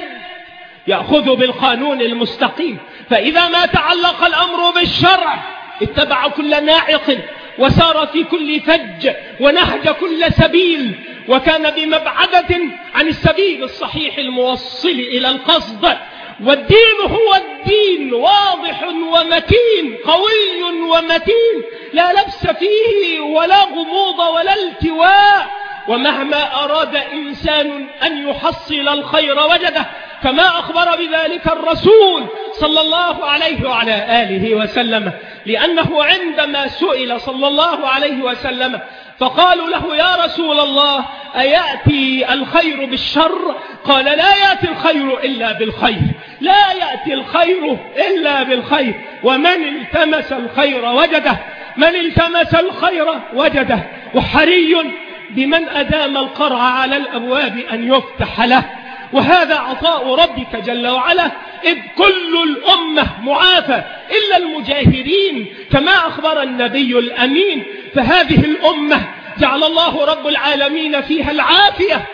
يأخذ بالقانون المستقيم، فإذا ما تعلق الأمر بالشرع اتبع كل ناعق وسار في كل فج ونهج كل سبيل، وكان بمبعدة عن السبيل الصحيح الموصل إلى القصد. والدين هو الدين، واضح ومتين، قوي ومتين، لا لبس فيه ولا غموض ولا التواء، ومهما أراد إنسان أن يحصل الخير وجده، كما أخبر بذلك الرسول صلى الله عليه وعلى آله وسلم، لأنه عندما سئل صلى الله عليه وسلم فقالوا له: يا رسول الله، أيأتي الخير بالشر؟ قال: لا يأتي الخير إلا بالخير، لا يأتي الخير إلا بالخير، ومن التمس الخير وجده، من التمس الخير وجده، وحري بمن أدام القرع على الأبواب أن يفتح له، وهذا عطاء ربك جل وعلا، إذ كل الأمة معافى إلا المجاهرين كما أخبر النبي الأمين، فهذه الأمة جعل الله رب العالمين فيها العافية،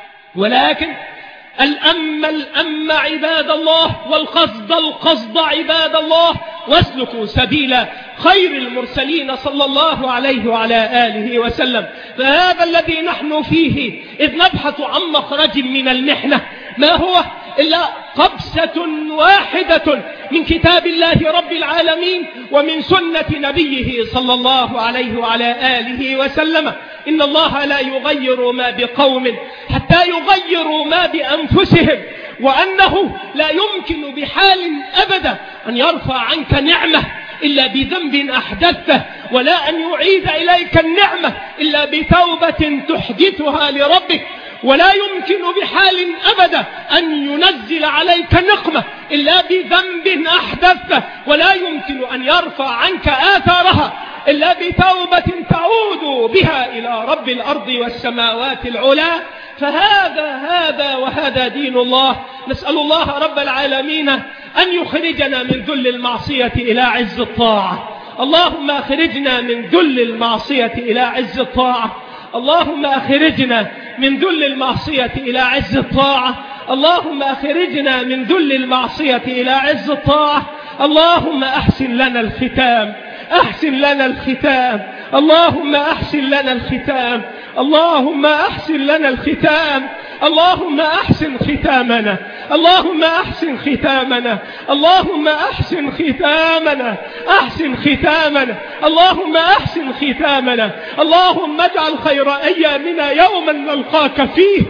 ولكن الأم الأم عباد الله، والقصد القصد عباد الله، واسلكوا سبيل خير المرسلين صلى الله عليه وعلى آله وسلم. فهذا الذي نحن فيه إذ نبحث عن مخرج من المحنة، ما هو إلا قبسة واحدة من كتاب الله رب العالمين ومن سنة نبيه صلى الله عليه وعلى آله وسلم. إن الله لا يغير ما بقوم حتى يغيروا ما بأنفسهم، وأنه لا يمكن بحال أبدا أن يرفع عنك نعمة إلا بذنب أحدثته، ولا أن يعيد إليك النعمة إلا بتوبة تحدثها لربك، ولا يمكن بحال أبدا أن ينزل عليك نقمة إلا بذنب أحدثته، ولا يمكن أن يرفع عنك آثارها إلا بتوبة تعود بها إلى رب الأرض والسماوات العلا. فهذا هذا وهذا دين الله. نسأل الله رب العالمين أن يخرجنا من ذل المعصية إلى عز الطاعة. اللهم أخرجنا من ذل المعصية إلى عز الطاعة. اللهم أخرجنا من ذل المعصية إلى عز الطاعة. اللهم أخرجنا من ذل المعصية إلى عز الطاعة. اللهم أحسن لنا الختام، أحسن لنا الختام، اللهم أحسن لنا الختام، اللهم أحسن لنا الختام، اللهم أحسن ختامنا، اللهم أحسن ختامنا، اللهم أحسن ختامنا، أحسن ختامنا، اللهم أحسن ختامنا، اللهم اجعل خير أيامنا يوما نلقاك فيه،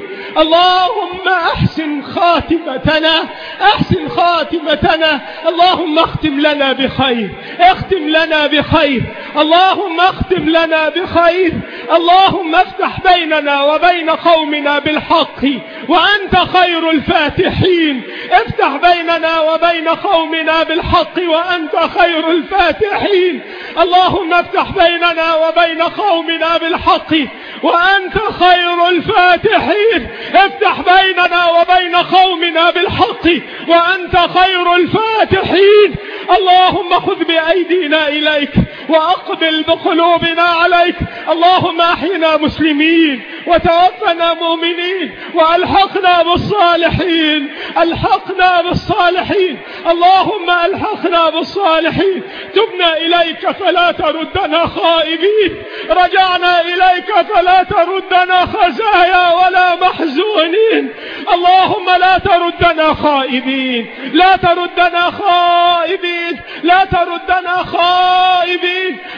اللهم أحسن خاتمتنا، أحسن خاتمتنا، اللهم اختم لنا بخير، اختم لنا بخير، اللهم اختم لنا بخير، اللهم افتح بيننا وبين قومنا بالحق وأنت خير الفاتحين، افتح بيننا وبين قومنا بالحق وأنت خير الفاتحين، اللهم افتح بيننا وبين قومنا بالحق وأنت خير الفاتحين، افتح بيننا وبين قومنا بالحق وأنت خير الفاتحين، اللهم خذ بأيدينا إليك وأقبل بقلوبنا عليك، اللهم أحينا مسلمين وتوفنا مؤمنين وألحقنا بالصالحين، ألحقنا بالصالحين، اللهم ألحقنا بالصالحين، تبنا إليك فلا تردنا خائبين، رجعنا إليك فلا تردنا خزايا ولا محزونين، اللهم لا تردنا خائبين، لا تردنا خائبين، لا تردنا خائبين، اللهم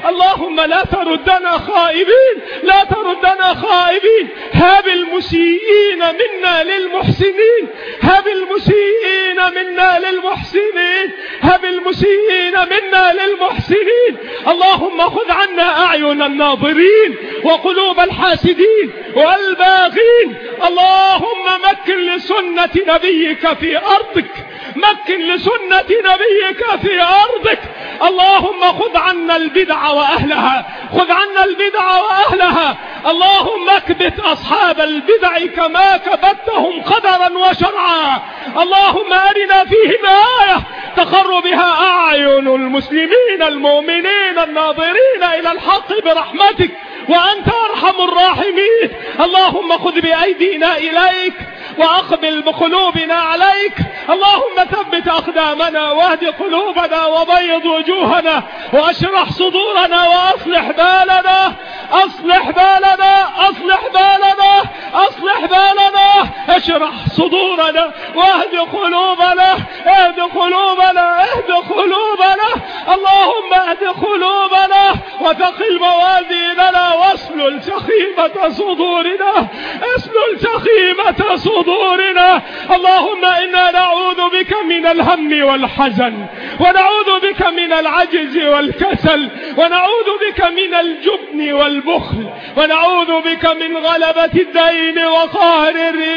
اللهم لا تردنا خائبين، لا تردنا خائبين. هب المسيئين منا للمحسنين، هب المسيئين منا للمحسنين، هب المسيئين منا للمحسنين. اللهم خذ عنا أعين الناظرين وقلوب الحاسدين والباغين. اللهم مكن لسنة نبيك في أرضك، مكن لسنة نبيك في أرضك. اللهم خذ عنا البدع وأهلها، خذ عنا البدع وأهلها. اللهم اكبت أصحاب البدع كما كبتهم قدرا وشرعا. اللهم أرنا فيهم آية تخر بها أعين المسلمين المؤمنين الناظرين إلى الحق برحمتك، وأنت أرحم الراحمين. اللهم خذ بأيدينا إليك وأقبل بقلوبنا عليك. اللهم ثبت أقدامنا واهد قلوبنا وبيض وجوهنا واشرح صدورنا وأصلح بالنا، أصلح بالنا، أصلح بالنا، أصلح بالنا. اشرح صدورنا واهد قلوبنا، اهد قلوبنا، اهد قلوبنا. اللهم اهد قلوبنا وثقل موازيننا واسلل سخيمة صدورنا، اسلل سخيمة صدورنا. اللهم إنا نعوذ بك من الهم والحزن، ونعوذ بك من العجز والكسل، ونعوذ بك من الجبن والبخل، ونعوذ بك من غلبة الدين وقهر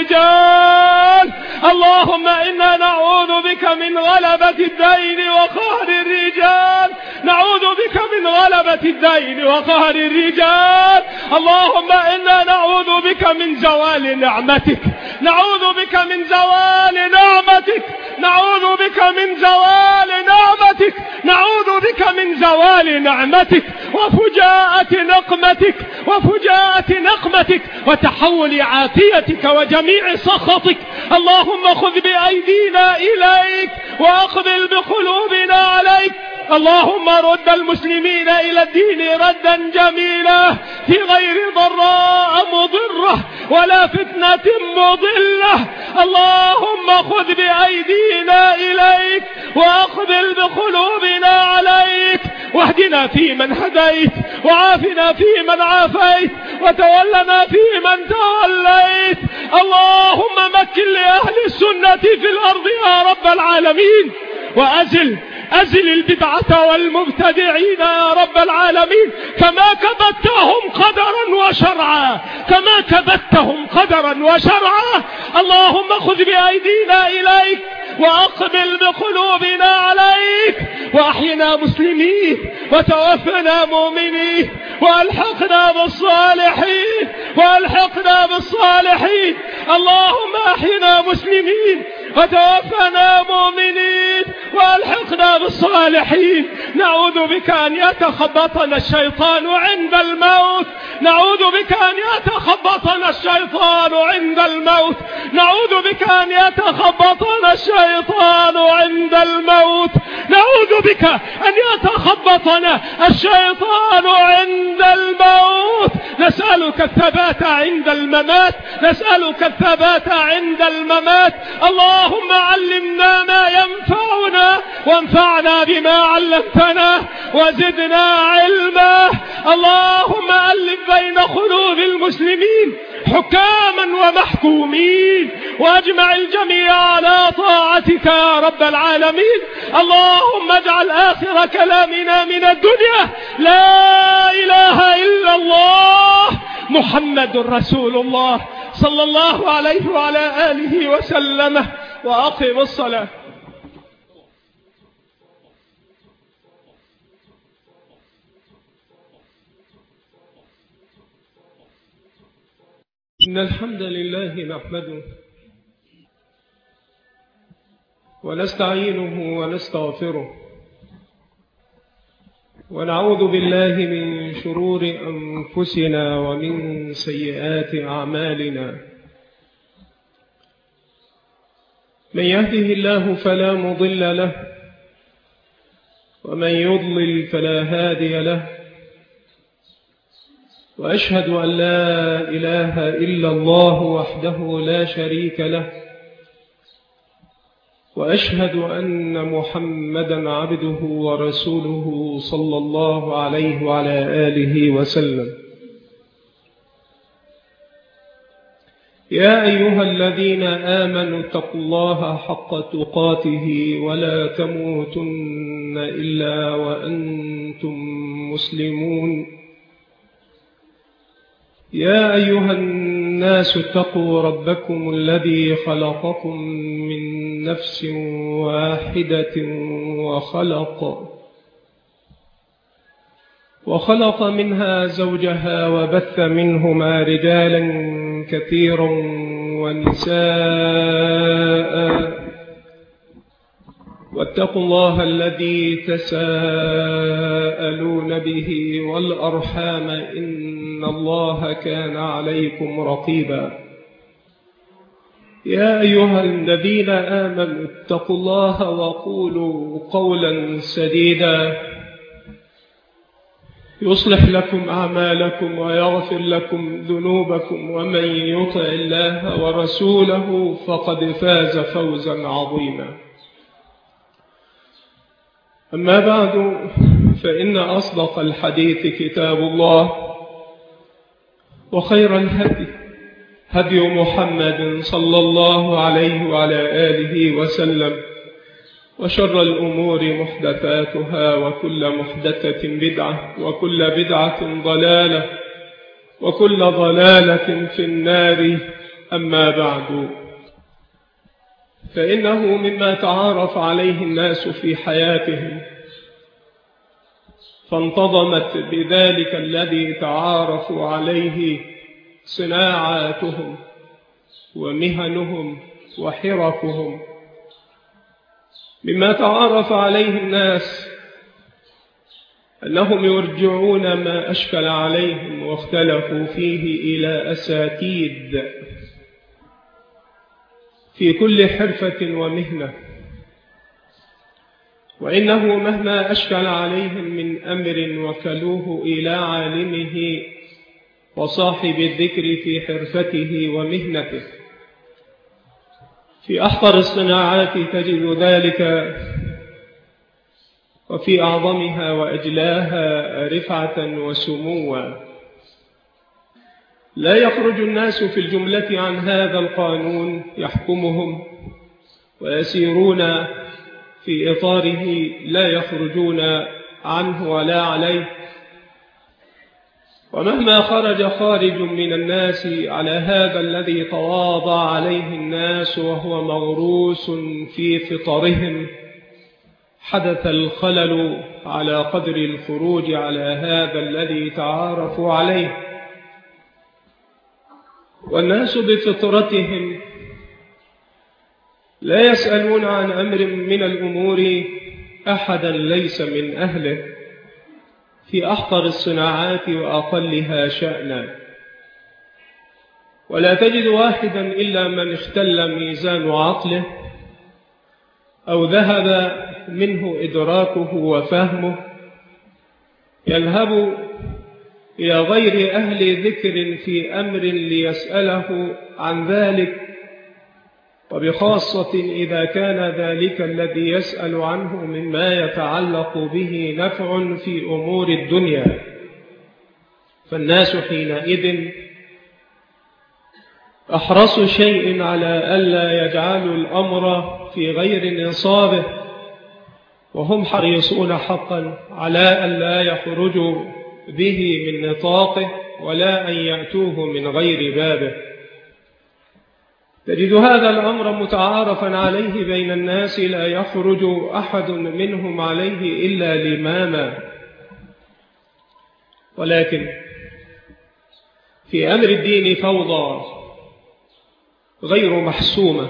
الرجال. اللهم إنا نعوذ بك من غلبة الدين وقهر الرجال، نعوذ بك من غلبة الدين وقهر الرجال. اللهم إنا نعوذ بك من زوال نعمتك، نعوذ بك من زوال نعمتك، نعوذ بك من زوال نعمتك، نعوذ بك من زوال نعمتك وفجاءة نقمتك، وفجاءة نقمتك وتحول عافيتك وجميع سخطك. اللهم خذ بأيدينا إليك وأقبل بقلوبنا عليك. اللهم رد المسلمين إلى الدين ردا جميلا في غير ضراء مضرة ولا فتنة مضلة. اللهم خذ بأيدينا إليك وأقبل بقلوبنا عليك، واهدنا فيمن هديت، وعافنا فيمن عافيت، وتولنا فيمن توليت. اللهم مكن لأهل السنة في الأرض يا رب العالمين، وأزل أزل البدعة والمبتدعين يا رب العالمين، كما كبتهم قدرا وشرعا، كما كبتهم قدرا وشرعا. اللهم خذ بأيدينا إليك وأقبل بقلوبنا عليك، وأحينا مسلمين وتوفنا مؤمنين، وألحقنا بالصالحين، وألحقنا بالصالحين. اللهم أحينا مسلمين وتوفنا مؤمنين وألحقنا بالصالحين. نعوذ بك أن يتخبطنا الشيطان عند الموت، نعوذ بك أن يتخبطنا الشيطان عند الموت، نعوذ بك أن يتخبطنا الشيطان عند الموت، نعوذ بك أن يتخبطنا الشيطان عند الموت. نسألك الثبات عند الممات، نسألك الثبات عند الممات. اللهم علمنا ما ينفعنا وانفعنا بما علمتنا وزدنا علما. اللهم ألف بين قلوب المسلمين حكاما ومحكومين، واجمع الجميع على طاعتك يا رب العالمين. اللهم اجعل آخر كلامنا من الدنيا لا إله إلا الله محمد رسول الله صلى الله عليه وعلى آله وسلم. وأقم الصلاة. إن الحمد لله نحمده ونستعينه ونستغفره، ونعوذ بالله من شرور أنفسنا ومن سيئات أعمالنا. من يهده الله فلا مضل له، ومن يضلل فلا هادي له. وأشهد أن لا إله إلا الله وحده لا شريك له، وأشهد أن محمدا عبده ورسوله صلى الله عليه وعلى آله وسلم. يا أيها الذين آمنوا اتقوا الله حق تقاته ولا تموتن إلا وأنتم مسلمون. يا أيها الناس اتقوا ربكم الذي خلقكم من نفس واحدة وخلق وخلق منها زوجها وبث منهما رجالا كثيرا ونساء، واتقوا الله الذي تساءلون به والأرحام إن الله كان عليكم رقيبا. يا أيها الذين آمنوا اتقوا الله وقولوا قولا سديدا يصلح لكم أعمالكم ويغفر لكم ذنوبكم، ومن يطع الله ورسوله فقد فاز فوزا عظيما. أما بعد، فإن أصدق الحديث كتاب الله، وخير الهدي هدي محمد صلى الله عليه وعلى آله وسلم، وشر الأمور محدثاتها، وكل محدثة بدعة، وكل بدعة ضلالة، وكل ضلالة في النار. أما بعد، فإنه مما تعارف عليه الناس في حياتهم فانتظمت بذلك الذي تعارفوا عليه صناعاتهم ومهنهم وحرفهم. مما تعارف عليه الناس أنهم يرجعون ما أشكل عليهم واختلفوا فيه إلى أساتيد في كل حرفة ومهنة، وإنه مهما أشكل عليهم من أمر وكلوه إلى عالمه وصاحب الذكر في حرفته ومهنته. في أحقر الصناعات تجد ذلك، وفي أعظمها وأجلاها رفعة وسموا. لا يخرج الناس في الجملة عن هذا القانون يحكمهم ويسيرون في إطاره، لا يخرجون عنه ولا عليه. ومهما خرج خارج من الناس على هذا الذي تواضع عليه الناس وهو مغروس في فطرهم، حدث الخلل على قدر الخروج على هذا الذي تعارفوا عليه. والناس بفطرتهم لا يسألون عن أمر من الأمور أحدا ليس من أهله في أحقر الصناعات وأقلها شأنا، ولا تجد واحدا إلا من اختل ميزان عقله أو ذهب منه إدراكه وفهمه يذهب إلى غير أهل ذكر في أمر ليسأله عن ذلك، وبخاصة إذا كان ذلك الذي يسأل عنه مما يتعلق به نفع في أمور الدنيا. فالناس حينئذ أحرص شيء على ألا يجعلوا الأمر في غير نصابه، وهم حريصون حقا على ألا يخرجوا به من نطاقه ولا أن يأتوه من غير بابه. تجد هذا الأمر متعارفا عليه بين الناس، لا يخرج أحد منهم عليه إلا لماما. ولكن في أمر الدين فوضى غير محسومة،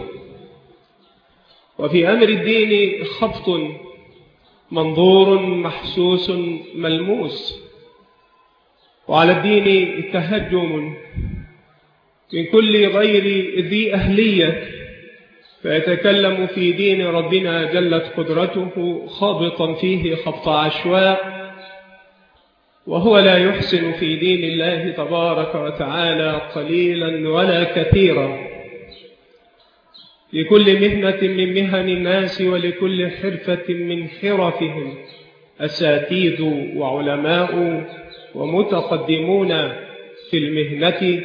وفي أمر الدين خبط منظور محسوس ملموس، وعلى الدين تهجم من كل غير ذي أهلية فيتكلم في دين ربنا جلت قدرته خابطا فيه خبط عشواء، وهو لا يحسن في دين الله تبارك وتعالى قليلا ولا كثيرا. لكل مهنة من مهن الناس ولكل حرفة من حرفهم أساتيذ وعلماء ومتقدمون في المهنة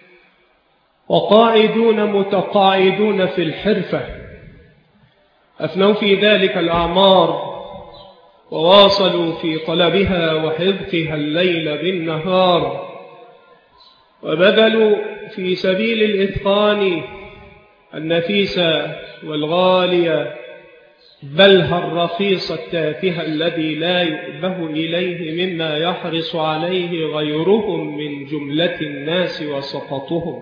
وقاعدون متقاعدون في الحرفة، أفنوا في ذلك الأعمار وواصلوا في طلبها وحفظها الليل بالنهار، وبذلوا في سبيل الإتقان النفيسة والغالية بلها الرخيص التافه الذي لا يؤبه إليه مما يحرص عليه غيرهم من جملة الناس وسقطهم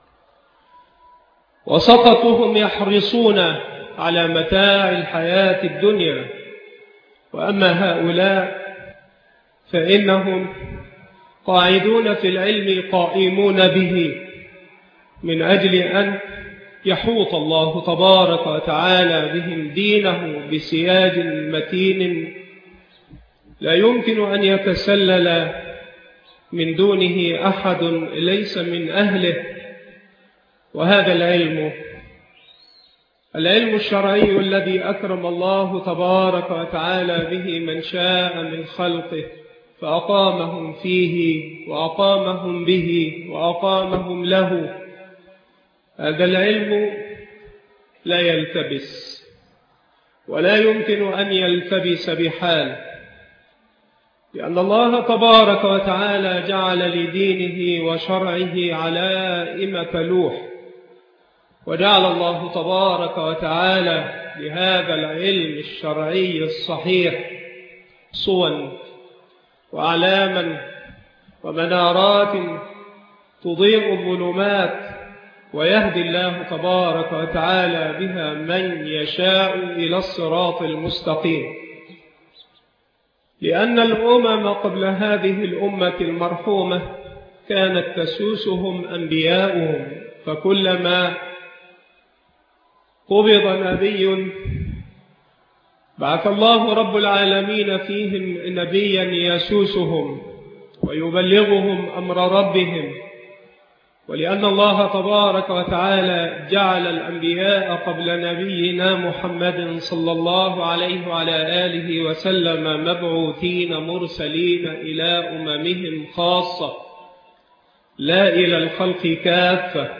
وسقطهم يحرصون على متاع الحياة الدنيا، وأما هؤلاء فإنهم قاعدون في العلم قائمون به من أجل أن يحوط الله تبارك وتعالى بهم دينه بسياج متين لا يمكن أن يتسلل من دونه أحد ليس من أهله. وهذا العلم العلم الشرعي الذي أكرم الله تبارك وتعالى به من شاء من خلقه فأقامهم فيه وأقامهم به وأقامهم له، هذا العلم لا يلتبس ولا يمكن أن يلتبس بحال، لأن الله تبارك وتعالى جعل لدينه وشرعه علائم تلوح، وجعل الله تبارك وتعالى لهذا العلم الشرعي الصحيح صوا وأعلاما ومنارات تضيء الظلمات، ويهدي الله تبارك وتعالى بها من يشاء إلى الصراط المستقيم. لأن الأمم قبل هذه الأمة المرحومة كانت تسوسهم أنبياؤهم، فكلما قبض نبي بعث الله رب العالمين فيهم نبيا يسوسهم ويبلغهم أمر ربهم. ولأن الله تبارك وتعالى جعل الأنبياء قبل نبينا محمد صلى الله عليه وعلى آله وسلم مبعوثين مرسلين إلى أممهم خاصة لا إلى الخلق كافة،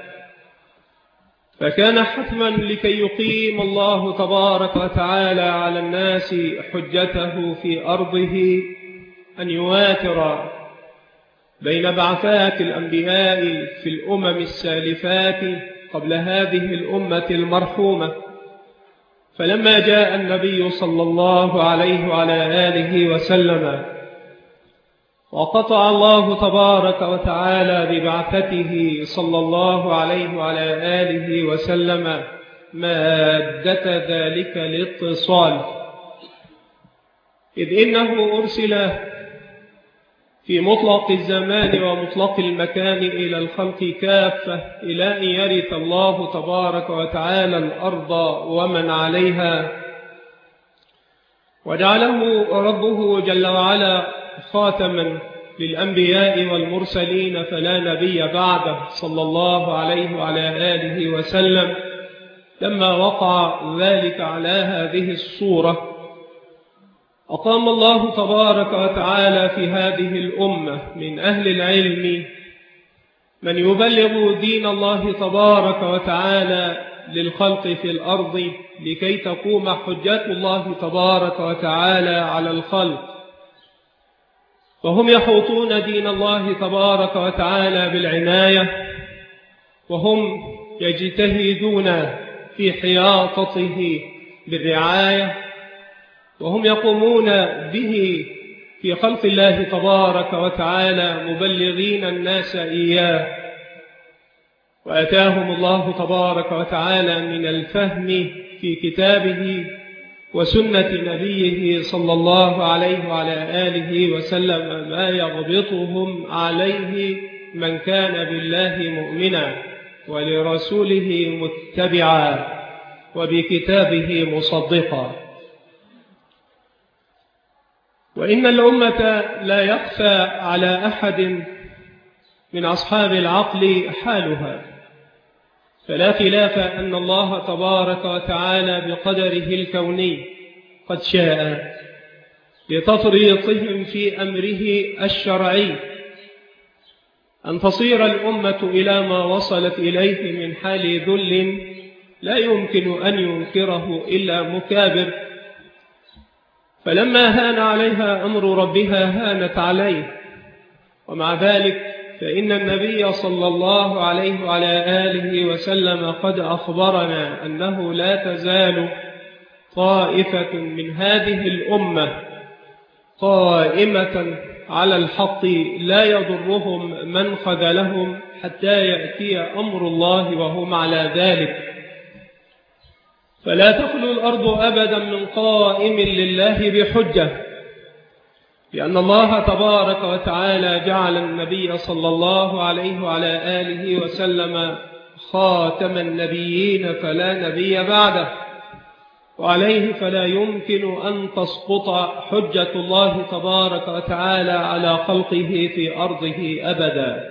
فكان حتما لكي يقيم الله تبارك وتعالى على الناس حجته في أرضه أن يواتر بين بعثات الأنبياء في الأمم السالفات قبل هذه الأمة المرحومة. فلما جاء النبي صلى الله عليه وعلى آله وسلم وقطع الله تبارك وتعالى ببعثته صلى الله عليه وعلى آله وسلم مادة ذلك الاتصال، إذ إنه أرسل في مطلق الزمان ومطلق المكان إلى الخلق كافة إلى أن يرث الله تبارك وتعالى الأرض ومن عليها، وجعله ربه جل وعلا خاتما للأنبياء والمرسلين فلا نبي بعده صلى الله عليه وعلى آله وسلم. لما وقع ذلك على هذه الصورة أقام الله تبارك وتعالى في هذه الأمة من أهل العلم من يبلغ دين الله تبارك وتعالى للخلق في الأرض لكي تقوم حجة الله تبارك وتعالى على الخلق، وهم يحوطون دين الله تبارك وتعالى بالعناية، وهم يجتهدون في حياطته بالرعاية، وهم يقومون به في خلق الله تبارك وتعالى مبلغين الناس إياه. وأتاهم الله تبارك وتعالى من الفهم في كتابه وسنة نبيه صلى الله عليه وعلى آله وسلم ما يغبطهم عليه من كان بالله مؤمنا ولرسوله متبعا وبكتابه مصدقا. وإن الأمة لا يخفى على أحد من أصحاب العقل حالها، فلا خلاف أن الله تبارك وتعالى بقدره الكوني قد شاء لتفريطهم في أمره الشرعي أن تصير الأمة إلى ما وصلت إليه من حال ذل لا يمكن أن ينكره إلا مكابر، فلما هان عليها أمر ربها هانت عليه. ومع ذلك فإن النبي صلى الله عليه وعلى آله وسلم قد أخبرنا أنه لا تزال طائفة من هذه الأمة قائمة على الحق لا يضرهم من خذلهم حتى يأتي أمر الله وهم على ذلك. فلا تخلو الأرض أبدا من قائم لله بحجة، لأن الله تبارك وتعالى جعل النبي صلى الله عليه وعلى آله وسلم خاتم النبيين فلا نبي بعده، وعليه فلا يمكن أن تسقط حجة الله تبارك وتعالى على خلقه في أرضه أبدا.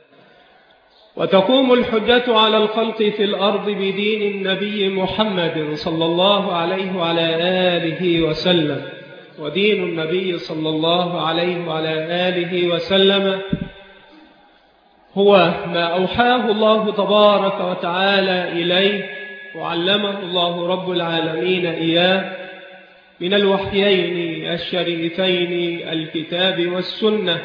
وتقوم الحجة على الخلق في الأرض بدين النبي محمد صلى الله عليه وعلى آله وسلم. ودين النبي صلى الله عليه وعلى آله وسلم هو ما أوحاه الله تبارك وتعالى إليه وعلمه الله رب العالمين إياه من الوحيين الشريفين الكتاب والسنة.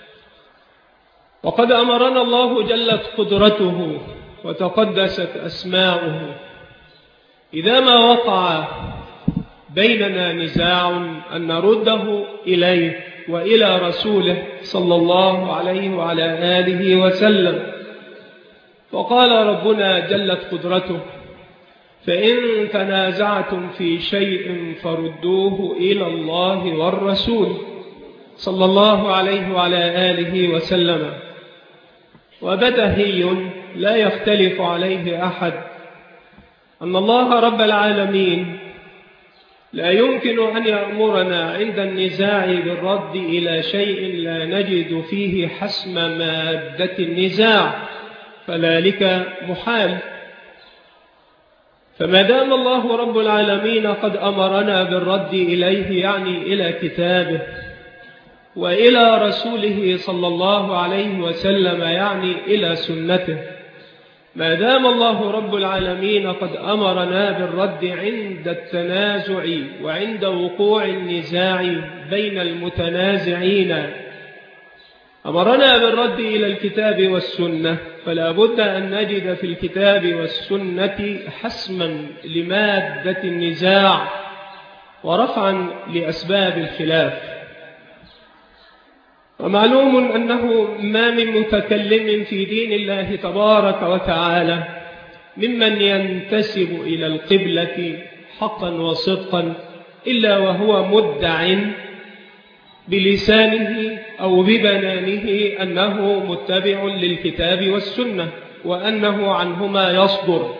وقد أمرنا الله جلت قدرته وتقدست أسماؤه إذا ما وقع بيننا نزاع أن نرده إليه وإلى رسوله صلى الله عليه وعلى آله وسلم. فقال ربنا جلت قدرته: فإن تنازعتم في شيء فردوه إلى الله والرسول صلى الله عليه وعلى آله وسلم. وبدهي لا يختلف عليه أحد أن الله رب العالمين لا يمكن أن يأمرنا عند النزاع بالرد إلى شيء لا نجد فيه حسم مادة النزاع، فذلك محال. فما دام الله رب العالمين قد أمرنا بالرد إليه، يعني إلى كتابه وإلى رسوله صلى الله عليه وسلم، يعني إلى سنته، ما دام الله رب العالمين قد أمرنا بالرد عند التنازع وعند وقوع النزاع بين المتنازعين، أمرنا بالرد إلى الكتاب والسنة، فلا بد أن نجد في الكتاب والسنة حسما لمادة النزاع ورفعا لأسباب الخلاف. ومعلوم أنه ما من متكلم في دين الله تبارك وتعالى ممن ينتسب إلى القبلة حقا وصدقا إلا وهو مدع بلسانه أو ببنانه أنه متبع للكتاب والسنة، وأنه عنهما يصدر،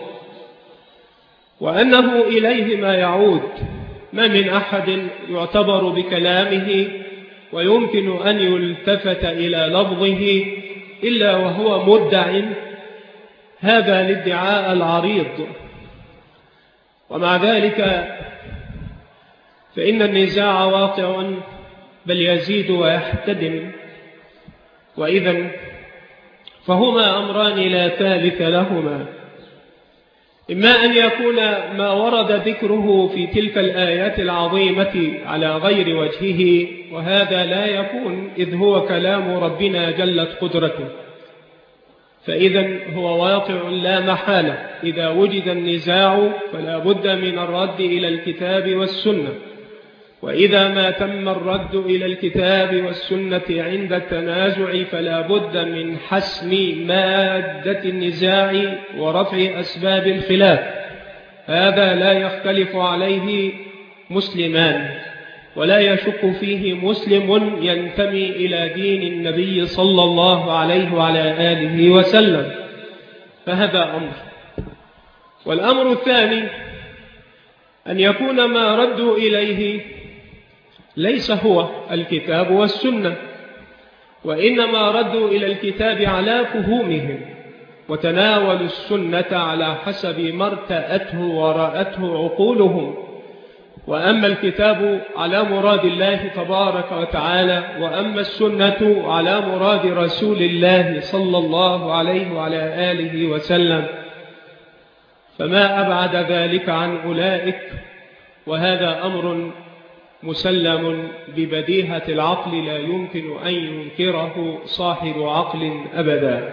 وأنه إليهما يعود. ما من أحد يعتبر بكلامه ويمكن أن يلتفت إلى لفظه إلا وهو مدع هذا الادعاء العريض. ومع ذلك فإن النزاع واقع بل يزيد ويحتدم، وإذن فهما أمران لا ثالث لهما: إما أن يكون ما ورد ذكره في تلك الآيات العظيمة على غير وجهه، وهذا لا يكون إذ هو كلام ربنا جلت قدرته، فإذا هو واقع لا محالة. إذا وجد النزاع فلا بد من الرد إلى الكتاب والسنة، وإذا ما تم الرد إلى الكتاب والسنة عند التنازع فلا بد من حسم مادة النزاع ورفع أسباب الخلاف. هذا لا يختلف عليه مسلمان ولا يشك فيه مسلم ينتمي إلى دين النبي صلى الله عليه وعلى آله وسلم. فهذا أمر. والأمر الثاني أن يكون ما ردوا إليه ليس هو الكتاب والسنة، وإنما ردوا إلى الكتاب على فهومهم وتناولوا السنة على حسب ما ارتأته ورأته عقولهم. وأما الكتاب على مراد الله تبارك وتعالى، وأما السنة على مراد رسول الله صلى الله عليه وعلى آله وسلم، فما أبعد ذلك عن أولئك، وهذا أمر مسلم ببديهة العقل لا يمكن أن ينكره صاحب عقل أبدا.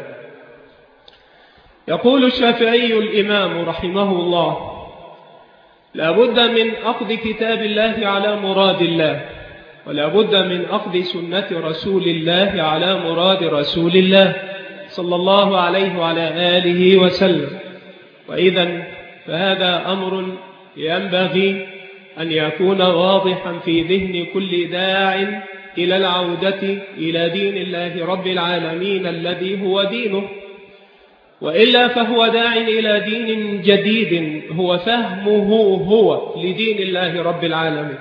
يقول الشافعي الإمام رحمه الله: لا بد من أخذ كتاب الله على مراد الله، ولا بد من أخذ سنة رسول الله على مراد رسول الله صلى الله عليه وعلى آله وسلم. وإذن فهذا أمر ينبغي أن يكون واضحا في ذهن كل داع إلى العودة إلى دين الله رب العالمين الذي هو دينه، وإلا فهو داع إلى دين جديد هو فهمه هو لدين الله رب العالمين.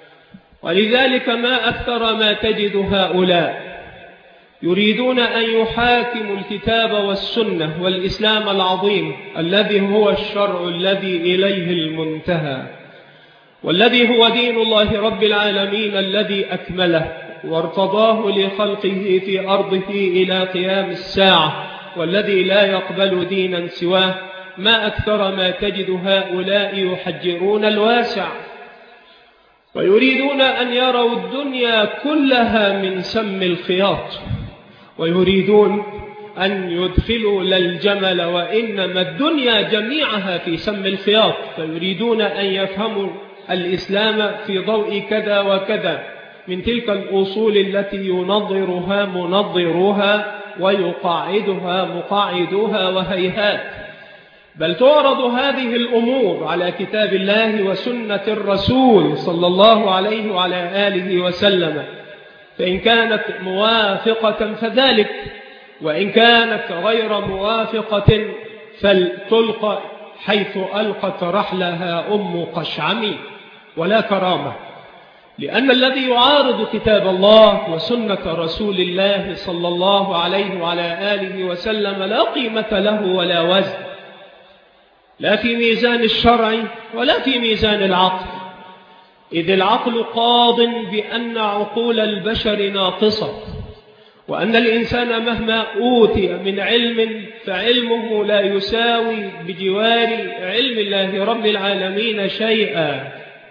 ولذلك ما أكثر ما تجد هؤلاء يريدون أن يحاكموا الكتاب والسنة والإسلام العظيم الذي هو الشرع الذي إليه المنتهى، والذي هو دين الله رب العالمين الذي أكمله وارتضاه لخلقه في أرضه إلى قيام الساعة، والذي لا يقبل دينا سواه. ما أكثر ما تجد هؤلاء يحجرون الواسع، ويريدون أن يروا الدنيا كلها من سم الخياط، ويريدون أن يدخلوا للجمل وإنما الدنيا جميعها في سم الخياط، فيريدون أن يفهموا الإسلام في ضوء كذا وكذا من تلك الأصول التي ينظرها منظروها ويقاعدها مقاعدوها، وهيهات. بل تعرض هذه الأمور على كتاب الله وسنة الرسول صلى الله عليه وعلى آله وسلم، فإن كانت موافقة فذلك، وإن كانت غير موافقة فلتلقى حيث ألقت رحلها أم قشعم ولا كرامة. لأن الذي يعارض كتاب الله وسنة رسول الله صلى الله عليه وعلى آله وسلم لا قيمة له ولا وزن، لا في ميزان الشرع ولا في ميزان العقل، إذ العقل قاض بأن عقول البشر ناقصة، وأن الإنسان مهما أوتي من علم فعلمه لا يساوي بجوار علم الله رب العالمين شيئا.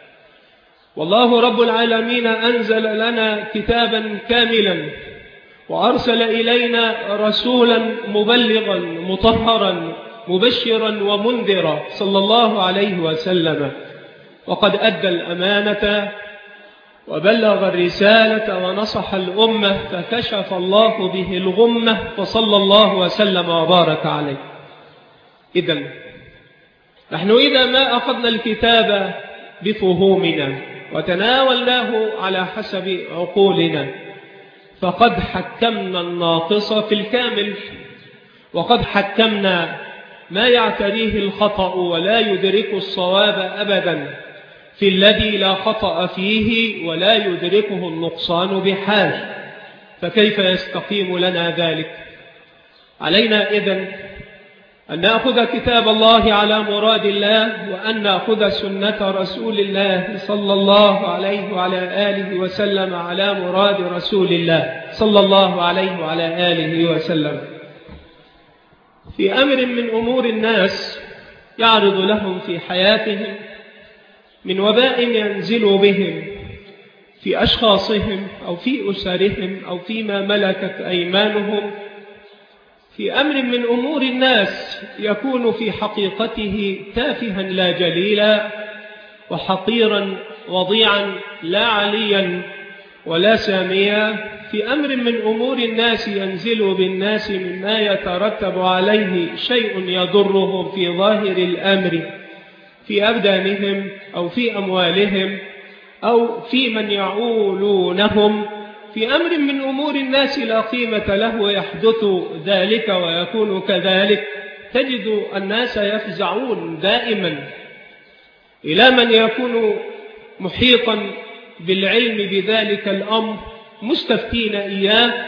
والله رب العالمين أنزل لنا كتابا كاملا، وأرسل إلينا رسولا مبلغا مطهرا مبشرا ومنذرا صلى الله عليه وسلم، وقد أدى الأمانة وبلغ الرسالة ونصح الأمة، فكشف الله به الغمة، فصلى الله وسلم وبارك عليه. إذن نحن إذا ما أخذنا الكتاب بفهومنا وتناولناه على حسب عقولنا فقد حكمنا الناقص في الكامل، وقد حكمنا ما يعتريه الخطأ ولا يدرك الصواب أبدا في الذي لا خطأ فيه ولا يدركه النقصان بحال، فكيف يستقيم لنا ذلك؟ علينا إذن أن نأخذ كتاب الله على مراد الله، وأن نأخذ سنة رسول الله صلى الله عليه وعلى آله وسلم على مراد رسول الله صلى الله عليه وعلى آله وسلم في أمر من أمور الناس يعرض لهم في حياتهم من وباء ينزل بهم في أشخاصهم أو في أسرهم أو فيما ملكت أيمانهم، في أمر من أمور الناس يكون في حقيقته تافها لا جليلا، وحقيرا وضيعا لا عليا ولا ساميا، في أمر من أمور الناس ينزل بالناس مما يترتب عليه شيء يضرهم في ظاهر الأمر في أبدانهم أو في أموالهم أو في من يعولونهم، في أمر من أمور الناس لا قيمة له يحدث ذلك ويكون كذلك. تجد الناس يفزعون دائما إلى من يكون محيطا بالعلم بذلك الأمر مستفتين إياه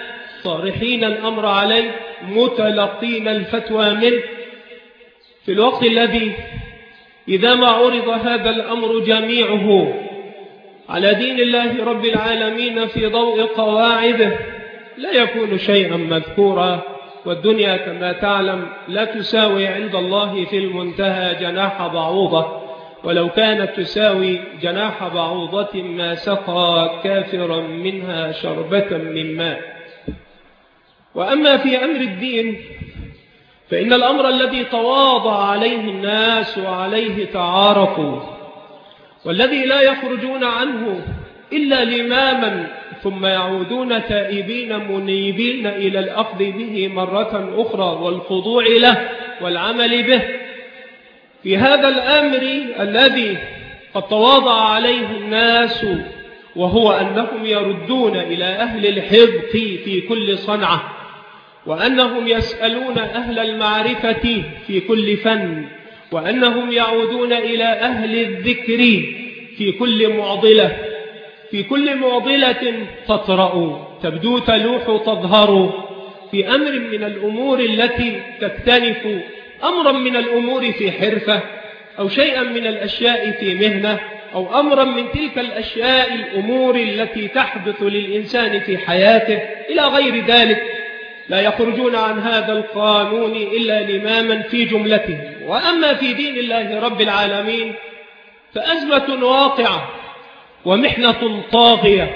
طارحين الأمر عليه متلقين الفتوى منه، في الوقت الذي إذا ما عرض هذا الأمر جميعه على دين الله رب العالمين في ضوء قواعده لا يكون شيئا مذكورا. والدنيا كما تعلم لا تساوي عند الله في المنتهى جناح بعوضة، ولو كانت تساوي جناح بعوضة ما سقى كافرا منها شربة من ماء. وأما في أمر الدين فإن الأمر الذي تواضع عليه الناس وعليه تعارفوا، والذي لا يخرجون عنه إلا لماما ثم يعودون تائبين منيبين إلى الأخذ به مرة أخرى والخضوع له والعمل به، في هذا الأمر الذي قد تواضع عليه الناس، وهو أنهم يردون إلى أهل الحذق في كل صنعة، وأنهم يسألون أهل المعرفة في كل فن، وأنهم يعودون إلى أهل الذكر في كل معضلة، في كل معضلة تطرأ تبدو تلوح تظهر، في أمر من الأمور التي تكتنف، أمرا من الأمور في حرفة، أو شيئا من الأشياء في مهنة، أو أمرا من تلك الأشياء الأمور التي تحدث للإنسان في حياته إلى غير ذلك، لا يخرجون عن هذا القانون إلا لماما في جملته. وأما في دين الله رب العالمين فأزمة واقعة ومحنة طاغية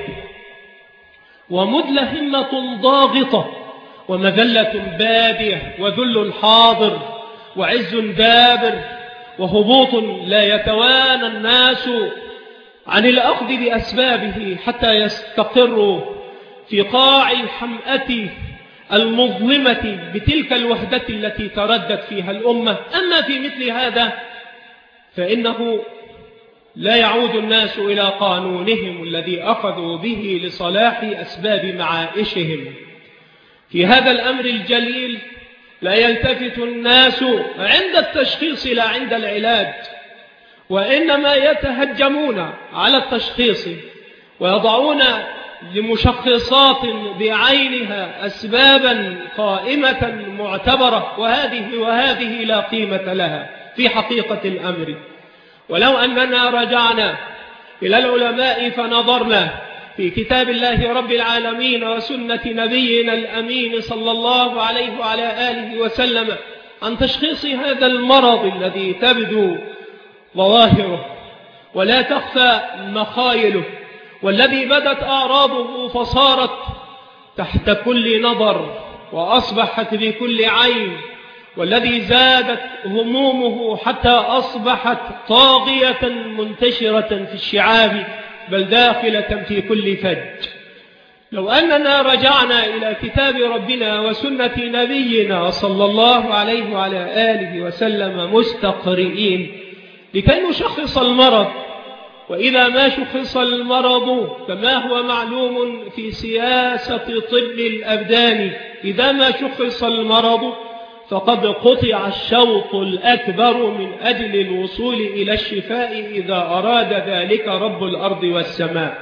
ومدلهمة ضاغطة ومذلة بادية وذل حاضر وعز دابر وهبوط لا يتوانى الناس عن الأخذ بأسبابه حتى يستقروا في قاع الحمأة المظلمة بتلك الوحدة التي تردت فيها الأمة. أما في مثل هذا فإنه لا يعود الناس إلى قانونهم الذي أخذوا به لصلاح أسباب معائشهم. في هذا الأمر الجليل لا يلتفت الناس عند التشخيص لا عند العلاج، وإنما يتهجمون على التشخيص ويضعون لمشخصات بعينها أسبابا قائمة معتبرة، وهذه وهذه لا قيمة لها في حقيقة الأمر. ولو أننا رجعنا إلى العلماء فنظرنا في كتاب الله رب العالمين وسنة نبينا الأمين صلى الله عليه وعلى آله وسلم عن تشخيص هذا المرض الذي تبدو ظواهره ولا تخفى مخايله، والذي بدت أعراضه فصارت تحت كل نظر وأصبحت بكل عين، والذي زادت همومه حتى أصبحت طاغية منتشرة في الشعاب بل داخلة في كل فج. لو أننا رجعنا إلى كتاب ربنا وسنة نبينا صلى الله عليه وعلى آله وسلم مستقرئين لكي نشخص المرض، وإذا ما شخص المرض كما هو معلوم في سياسة طب الأبدان، إذا ما شخص المرض فقد قطع الشوط الأكبر من أجل الوصول إلى الشفاء إذا أراد ذلك رب الأرض والسماء.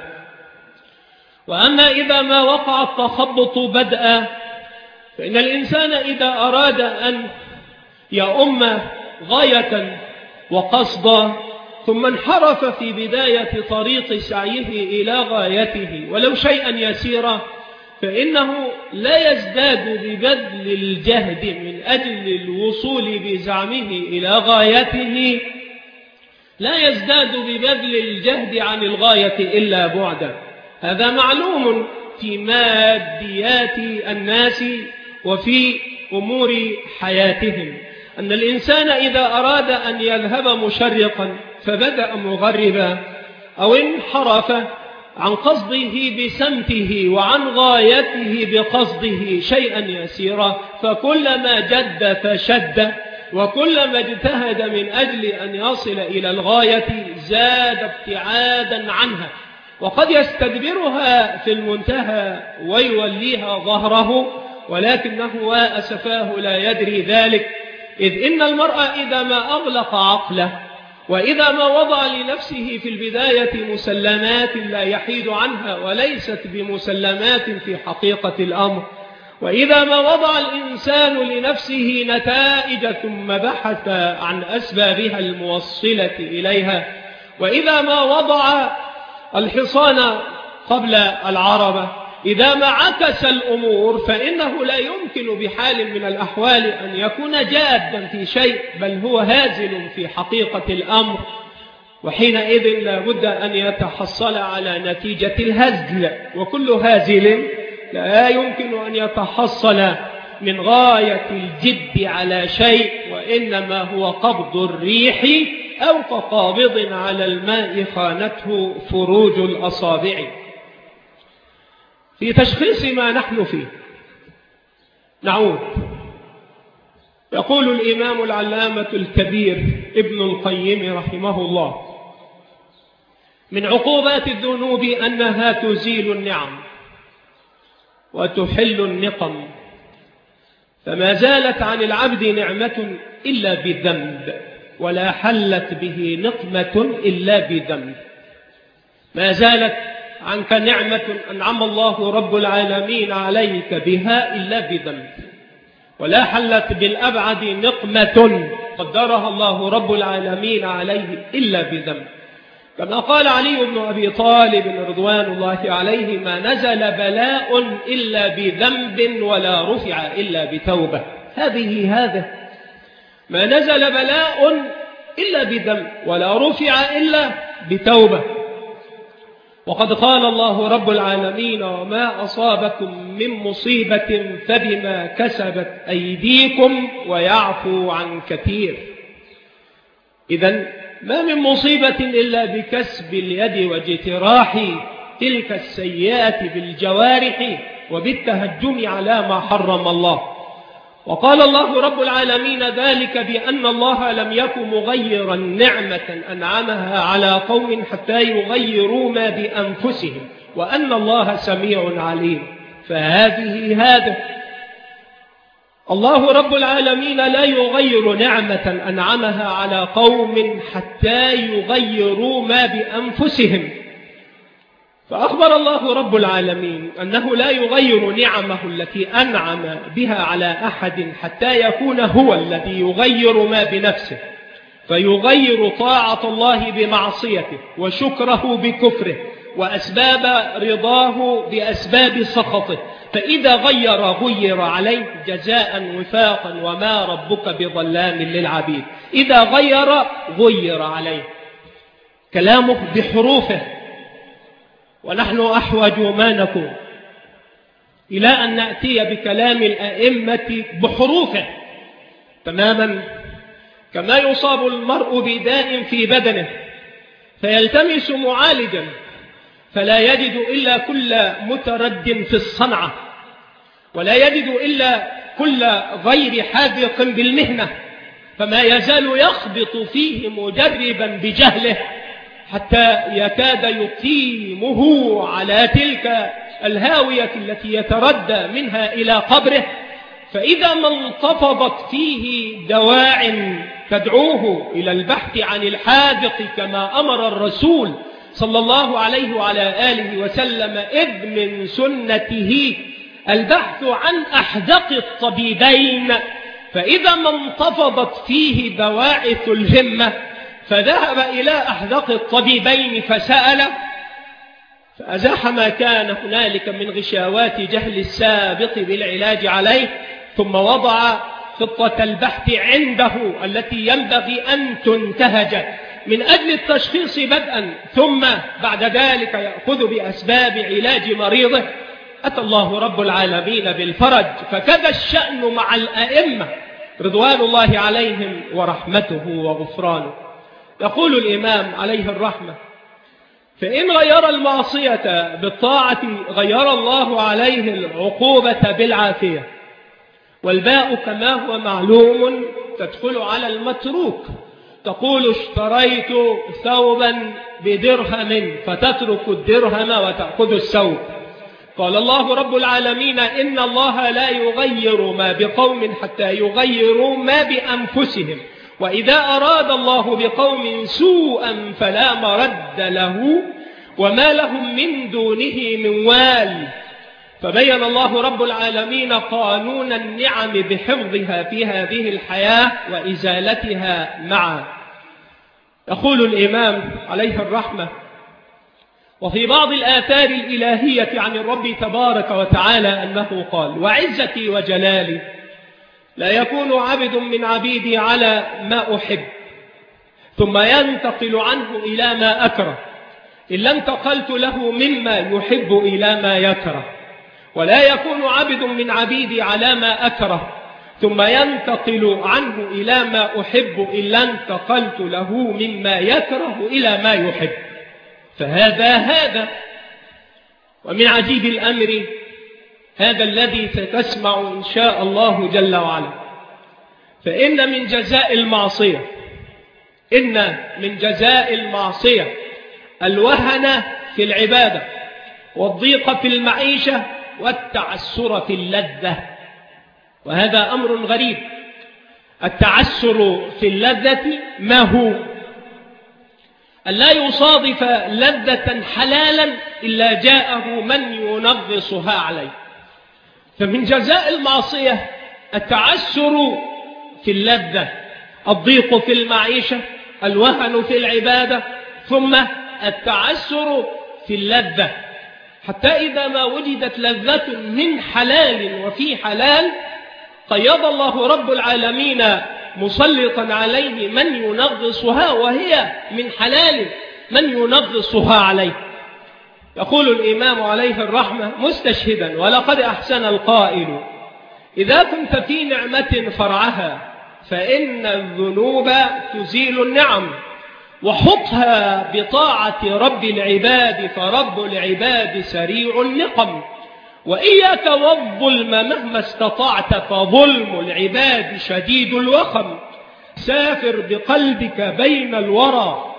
وأما إذا ما وقع التخبط بدءا فإن الإنسان إذا أراد أن يؤم غاية وقصدا ثم انحرف في بداية طريق سعيه إلى غايته ولو شيئا يسيرا، فإنه لا يزداد ببذل الجهد من أجل الوصول بزعمه إلى غايته، لا يزداد ببذل الجهد عن الغاية إلا بعدا. هذا معلوم في ماديات الناس وفي أمور حياتهم، أن الإنسان إذا أراد أن يذهب مشرقا فبدأ مغربا أو انحرف عن قصده بسمته وعن غايته بقصده شيئا يسيرا، فكلما جد فشد وكلما اجتهد من أجل أن يصل إلى الغاية زاد ابتعادا عنها، وقد يستدبرها في المنتهى ويوليها ظهره، ولكنه وأسفاه لا يدري ذلك، إذ إن المرء إذا ما أغلق عقله وإذا ما وضع لنفسه في البداية مسلمات لا يحيد عنها وليست بمسلمات في حقيقة الأمر، وإذا ما وضع الإنسان لنفسه نتائج ثم بحث عن أسبابها الموصلة إليها، وإذا ما وضع الحصان قبل العربة، إذا ما عكس الأمور، فإنه لا يمكن بحال من الأحوال أن يكون جادا في شيء، بل هو هازل في حقيقة الأمر، وحينئذ لا بد أن يتحصل على نتيجة الهزل، وكل هازل لا يمكن أن يتحصل من غاية الجد على شيء، وإنما هو قبض الريح أو كقابض على الماء خانته فروج الأصابع. في تشخيص ما نحن فيه نعود. يقول الإمام العلامة الكبير ابن القيم رحمه الله: من عقوبات الذنوب أنها تزيل النعم وتحل النقم، فما زالت عن العبد نعمة إلا بذنب، ولا حلت به نقمة إلا بذنب. ما زالت عنك نعمة أنعم الله رب العالمين عليك بها إلا بذنب، ولا حلت بالأبعد نقمة قدرها الله رب العالمين عليه إلا بذنب. كما قال علي بن أبي طالب رضوان الله عليه: ما نزل بلاء إلا بذنب ولا رفع إلا بتوبة. هذه هذا ما نزل بلاء إلا بذنب ولا رفع إلا بتوبة. وقد قال الله رب العالمين: وما أصابكم من مصيبة فبما كسبت أيديكم ويعفو عن كثير. إذن ما من مصيبة إلا بكسب اليد واجتراح تلك السيئات بالجوارح وبالتهجم على ما حرم الله. وقال الله رب العالمين ذلك بأن الله لم يكن مغيرا نعمة أنعمها على قوم حتى يغيروا ما بأنفسهم، وأن الله سميع عليم. فهذه هذا الله رب العالمين لا يغير نعمة أنعمها على قوم حتى يغيروا ما بأنفسهم. فأخبر الله رب العالمين أنه لا يغير نعمه التي أنعم بها على أحد حتى يكون هو الذي يغير ما بنفسه، فيغير طاعة الله بمعصيته وشكره بكفره وأسباب رضاه بأسباب سخطه، فإذا غير غير عليه جزاء وفاقا وما ربك بظلام للعبيد. إذا غير غير عليه. كلامه بحروفه، ونحن أحوج ما نكون إلى أن نأتي بكلام الأئمة بحروفه تماما، كما يصاب المرء بداء في بدنه فيلتمس معالجا فلا يجد إلا كل مترد في الصنعة، ولا يجد إلا كل غير حاذق بالمهنة، فما يزال يخبط فيه مجربا بجهله حتى يكاد يقيمه على تلك الهاوية التي يتردى منها إلى قبره. فإذا ما انتفضت فيه دواع تدعوه إلى البحث عن الحاذق كما أمر الرسول صلى الله عليه وعلى آله وسلم، إذ من سنته البحث عن أحدق الطبيبين، فإذا ما انتفضت فيه بواعث الهمة فذهب إلى أحدق الطبيبين فسأل، فأزاح ما كان هنالك من غشاوات جهل السابق بالعلاج عليه، ثم وضع خطة البحث عنده التي ينبغي أن تنتهج من أجل التشخيص بدءا، ثم بعد ذلك يأخذ بأسباب علاج مريضه. أتى الله رب العالمين بالفرج. فكذا الشأن مع الأئمة رضوان الله عليهم ورحمته وغفرانه. يقول الإمام عليه الرحمة: فإن غير المعصية بالطاعة غير الله عليه العقوبة بالعافية. والباء كما هو معلوم تدخل على المتروك، تقول اشتريت ثوبا بدرهم فتترك الدرهم وتأخذ الثوب. قال الله رب العالمين: إن الله لا يغير ما بقوم حتى يغيروا ما بأنفسهم، وإذا أراد الله بقوم سوءا فلا مرد له وما لهم من دونه من وال. فبين الله رب العالمين قانون النعم بحفظها في هذه الحياة وإزالتها معا. يقول الإمام عليه الرحمة: وفي بعض الآثار الإلهية عن الرب تبارك وتعالى أنه قال: وعزتي وجلالي لا يكون عبد من عبيدي على ما أحب ثم ينتقل عنه إلى ما أكره إلا انتقلت له مما يحب إلى ما يكره، ولا يكون عبد من عبيدي على ما أكره ثم ينتقل عنه إلى ما أحب إلا انتقلت له مما يكره إلى ما يحب. فهذا هذا. ومن عجيب الأمر هذا الذي ستسمع إن شاء الله جل وعلا، فإن من جزاء المعصية إن من جزاء المعصية الوهن في العبادة والضيق في المعيشة والتعسر في اللذة. وهذا أمر غريب. التعسر في اللذة ما هو؟ أن لا يصادف لذة حلالا إلا جاءه من ينغصها عليه. فمن جزاء المعصية التعسر في اللذة، الضيق في المعيشة، الوهن في العبادة، ثم التعسر في اللذة، حتى إذا ما وجدت لذة من حلال وفي حلال قيض الله رب العالمين مسلطا عليه من ينغصها وهي من حلال من ينغصها عليه. يقول الإمام عليه الرحمة مستشهدا: ولقد أحسن القائل إذا كنت في نعمة فرعها فإن الذنوب تزيل النعم، وحطها بطاعة رب العباد فرب العباد سريع النقم، وإياك والظلم مهما استطعت فظلم العباد شديد الوخم. سافر بقلبك بين الورى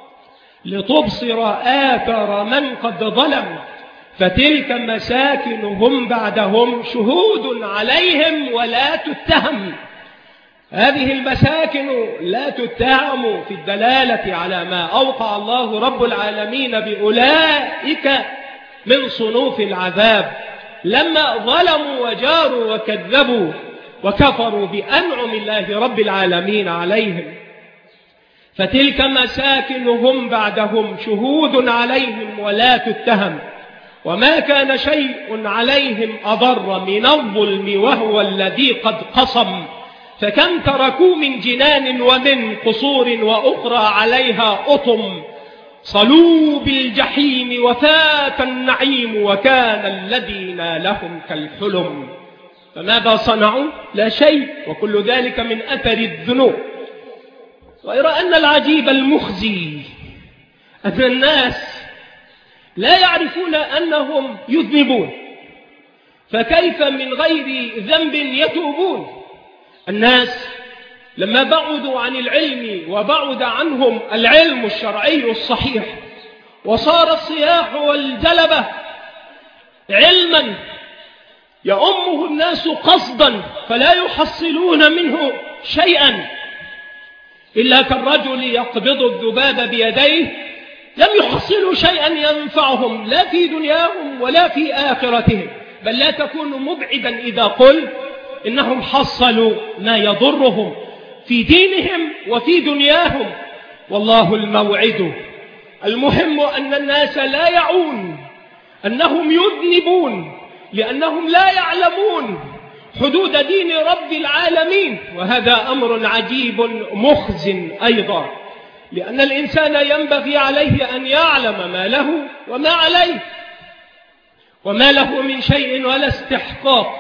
لتبصر آثار من قد ظلم، فتلك مساكنهم بعدهم شهود عليهم ولا تتهم. هذه المساكن لا تتهم في الدلالة على ما أوقع الله رب العالمين بأولئك من صنوف العذاب لما ظلموا وجاروا وكذبوا وكفروا بأنعم الله رب العالمين عليهم. فتلك مساكنهم بعدهم شهود عليهم ولا تتهم، وما كان شيء عليهم أضر من الظلم وهو الذي قد قصم. فكم تركوا من جنان ومن قصور وأخرى عليها أطم، صلوا بالجحيم وفات النعيم وكان الذي نالهم كالحلم. فماذا صنعوا؟ لا شيء، وكل ذلك من أثر الذنوب. غير أن العجيب المخزي أن الناس لا يعرفون أنهم يذنبون، فكيف من غير ذنب يتوبون؟ الناس لما بعدوا عن العلم وبعد عنهم العلم الشرعي الصحيح وصار الصياح والجلبة علما يؤمه الناس قصدا فلا يحصلون منه شيئا، إلا كالرجل يقبض الذباب بيديه لم يحصلوا شيئا ينفعهم لا في دنياهم ولا في آخرتهم. بل لا تكون مبعدا إذا قل إنهم حصلوا ما يضرهم في دينهم وفي دنياهم، والله الموعد. المهم أن الناس لا يعون أنهم يذنبون لأنهم لا يعلمون حدود دين رب العالمين، وهذا أمر عجيب مخز أيضا، لأن الإنسان ينبغي عليه أن يعلم ما له وما عليه وما له من شيء ولا استحقاق،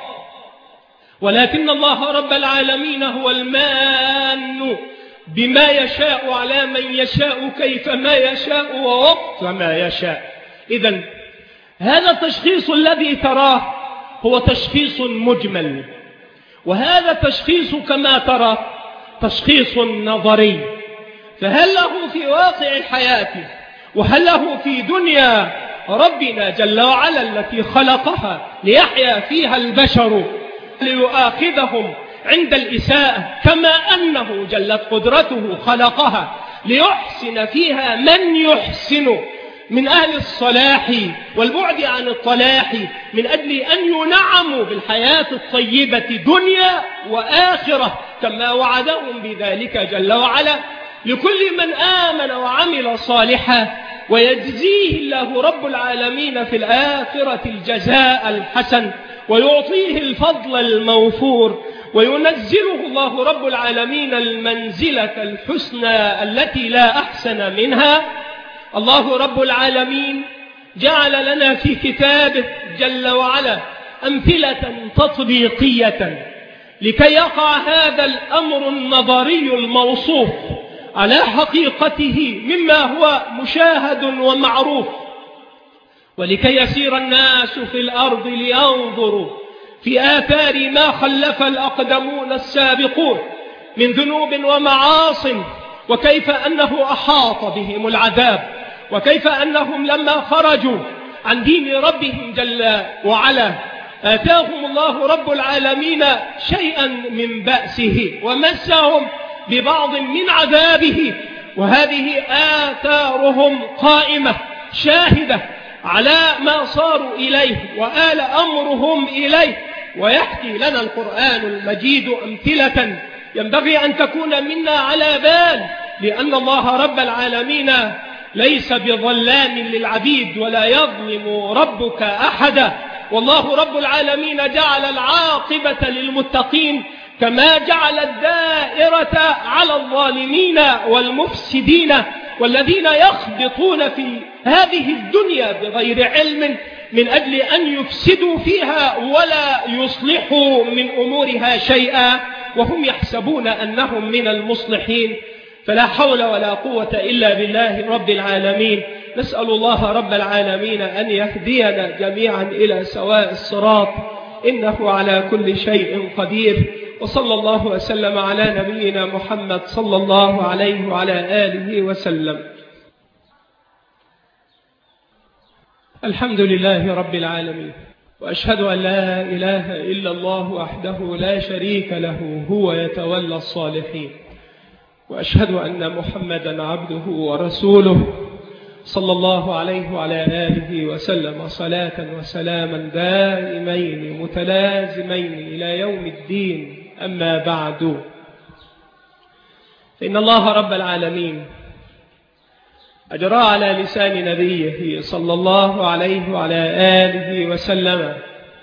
ولكن الله رب العالمين هو المان بما يشاء على من يشاء كيف ما يشاء ووقت ما يشاء. إذن هذا التشخيص الذي تراه هو تشخيص مجمل، وهذا التشخيص كما ترى تشخيص نظري، فهل له في واقع حياته وهل له في دنيا ربنا جل وعلا التي خلقها ليحيا فيها البشر ليؤاخذهم عند الإساءة، كما أنه جلت قدرته خلقها ليحسن فيها من يحسن من أهل الصلاح والبعد عن الطلاح، من أجل أن ينعموا بالحياة الطيبة دنيا وآخرة كما وعدهم بذلك جل وعلا لكل من آمن وعمل صالحا، ويجزيه الله رب العالمين في الآخرة الجزاء الحسن، ويعطيه الفضل الموفور، وينزله الله رب العالمين المنزلة الحسنى التي لا أحسن منها. الله رب العالمين جعل لنا في كتابه جل وعلا أمثلة تطبيقية لكي يقع هذا الأمر النظري الموصوف على حقيقته مما هو مشاهد ومعروف، ولكي يسير الناس في الأرض لينظروا في آثار ما خلف الأقدمون السابقون من ذنوب ومعاصٍ، وكيف أنه أحاط بهم العذاب، وكيف أنهم لما خرجوا عن دين ربهم جل وعلا آتاهم الله رب العالمين شيئا من بأسه ومسهم ببعض من عذابه، وهذه آثارهم قائمة شاهدة على ما صاروا إليه وآل أمرهم إليه. ويحكي لنا القرآن المجيد أمثلة ينبغي أن تكون منا على بال، لأن الله رب العالمين ليس بظلام للعبيد ولا يظلم ربك أحدا. والله رب العالمين جعل العاقبة للمتقين كما جعل الدائرة على الظالمين والمفسدين والذين يخبطون في هذه الدنيا بغير علم من أجل أن يفسدوا فيها ولا يصلحوا من أمورها شيئا وهم يحسبون أنهم من المصلحين. فلا حول ولا قوة إلا بالله رب العالمين. نسأل الله رب العالمين أن يهدينا جميعا إلى سواء الصراط، إنه على كل شيء قدير. وصلى الله وسلم على نبينا محمد صلى الله عليه وعلى آله وسلم. الحمد لله رب العالمين، وأشهد أن لا إله إلا الله وحده لا شريك له هو يتولى الصالحين، وأشهد أن محمدا عبده ورسوله صلى الله عليه وعلى آله وسلم صلاة وسلاما دائمين متلازمين إلى يوم الدين. أما بعد، فإن الله رب العالمين أجرى على لسان نبيه صلى الله عليه وعلى آله وسلم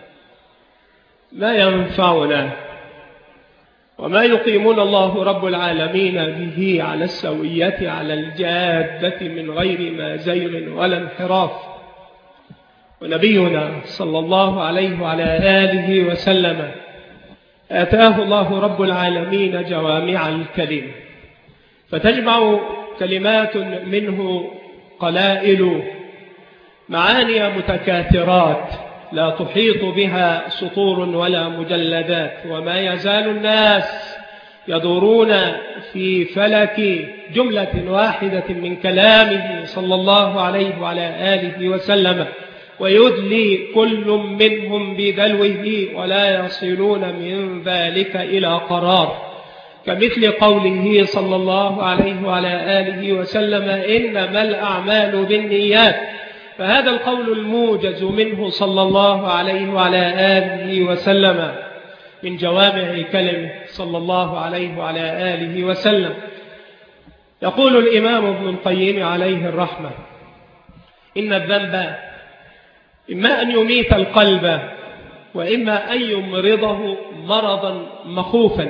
ما ينفعنا وما يقيمون الله رب العالمين به على السوية على الجادة من غير ما زيغ ولا انحراف. ونبينا صلى الله عليه وعلى آله وسلم آتاه الله رب العالمين جوامع الكلم، فتجمع كلمات منه قلائل معاني متكاثرات لا تحيط بها سطور ولا مجلدات، وما يزال الناس يدورون في فلك جملة واحدة من كلامه صلى الله عليه وعلى آله وسلم، ويدلي كل منهم بدلوه ولا يصلون من ذلك إلى قرار، كمثل قوله صلى الله عليه وعلى آله وسلم إنما الأعمال بالنيات. فهذا القول الموجز منه صلى الله عليه وعلى آله وسلم من جوامع كلمه صلى الله عليه وعلى آله وسلم. يقول الإمام ابن القيم عليه الرحمة: إن الذنب إما أن يميت القلب وإما أن يمرضه مرضا مخوفا.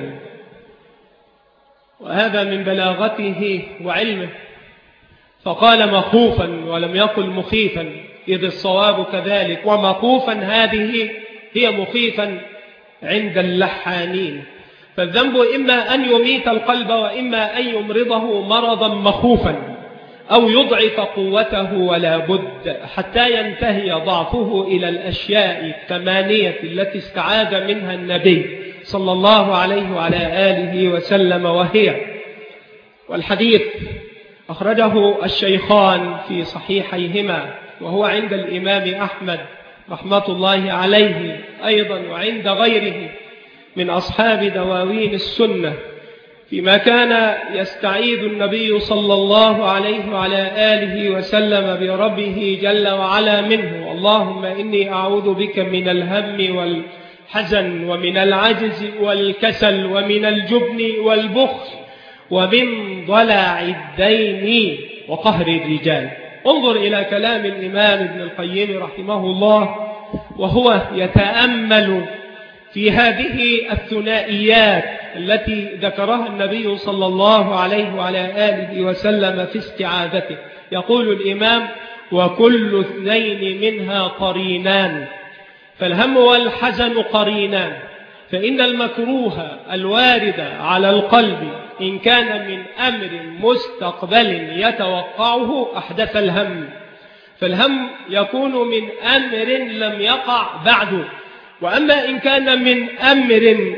وهذا من بلاغته وعلمه، فقال مخوفا ولم يقل مخيفا، إذ الصواب كذلك، ومخوفا هذه هي مخيفا عند اللحانين. فالذنب إما أن يميت القلب وإما أن يمرضه مرضا مخوفا أو يضعف قوته ولا بد حتى ينتهي ضعفه إلى الأشياء الثمانية التي استعاذ منها النبي صلى الله عليه وعلى آله وسلم، وهي: والحديث أخرجه الشيخان في صحيحيهما، وهو عند الإمام أحمد رحمة الله عليه أيضا وعند غيره من أصحاب دواوين السنة، فيما كان يستعيذ النبي صلى الله عليه وعلى آله وسلم بربه جل وعلا منه: اللهم إني أعوذ بك من الهم والحزن ومن العجز والكسل ومن الجبن والبخل ومن ضلع الدين وقهر الرجال. انظر إلى كلام الإمام ابن القيم رحمه الله وهو يتأمل في هذه الثنائيات التي ذكرها النبي صلى الله عليه وعلى آله وسلم في استعاذته. يقول الإمام: وكل اثنين منها قرينان، فالهم والحزن قرينان، فإن المكروه الوارد على القلب إن كان من أمر مستقبل يتوقعه أحدث الهم، فالهم يكون من أمر لم يقع بعده. وأما إن كان من أمر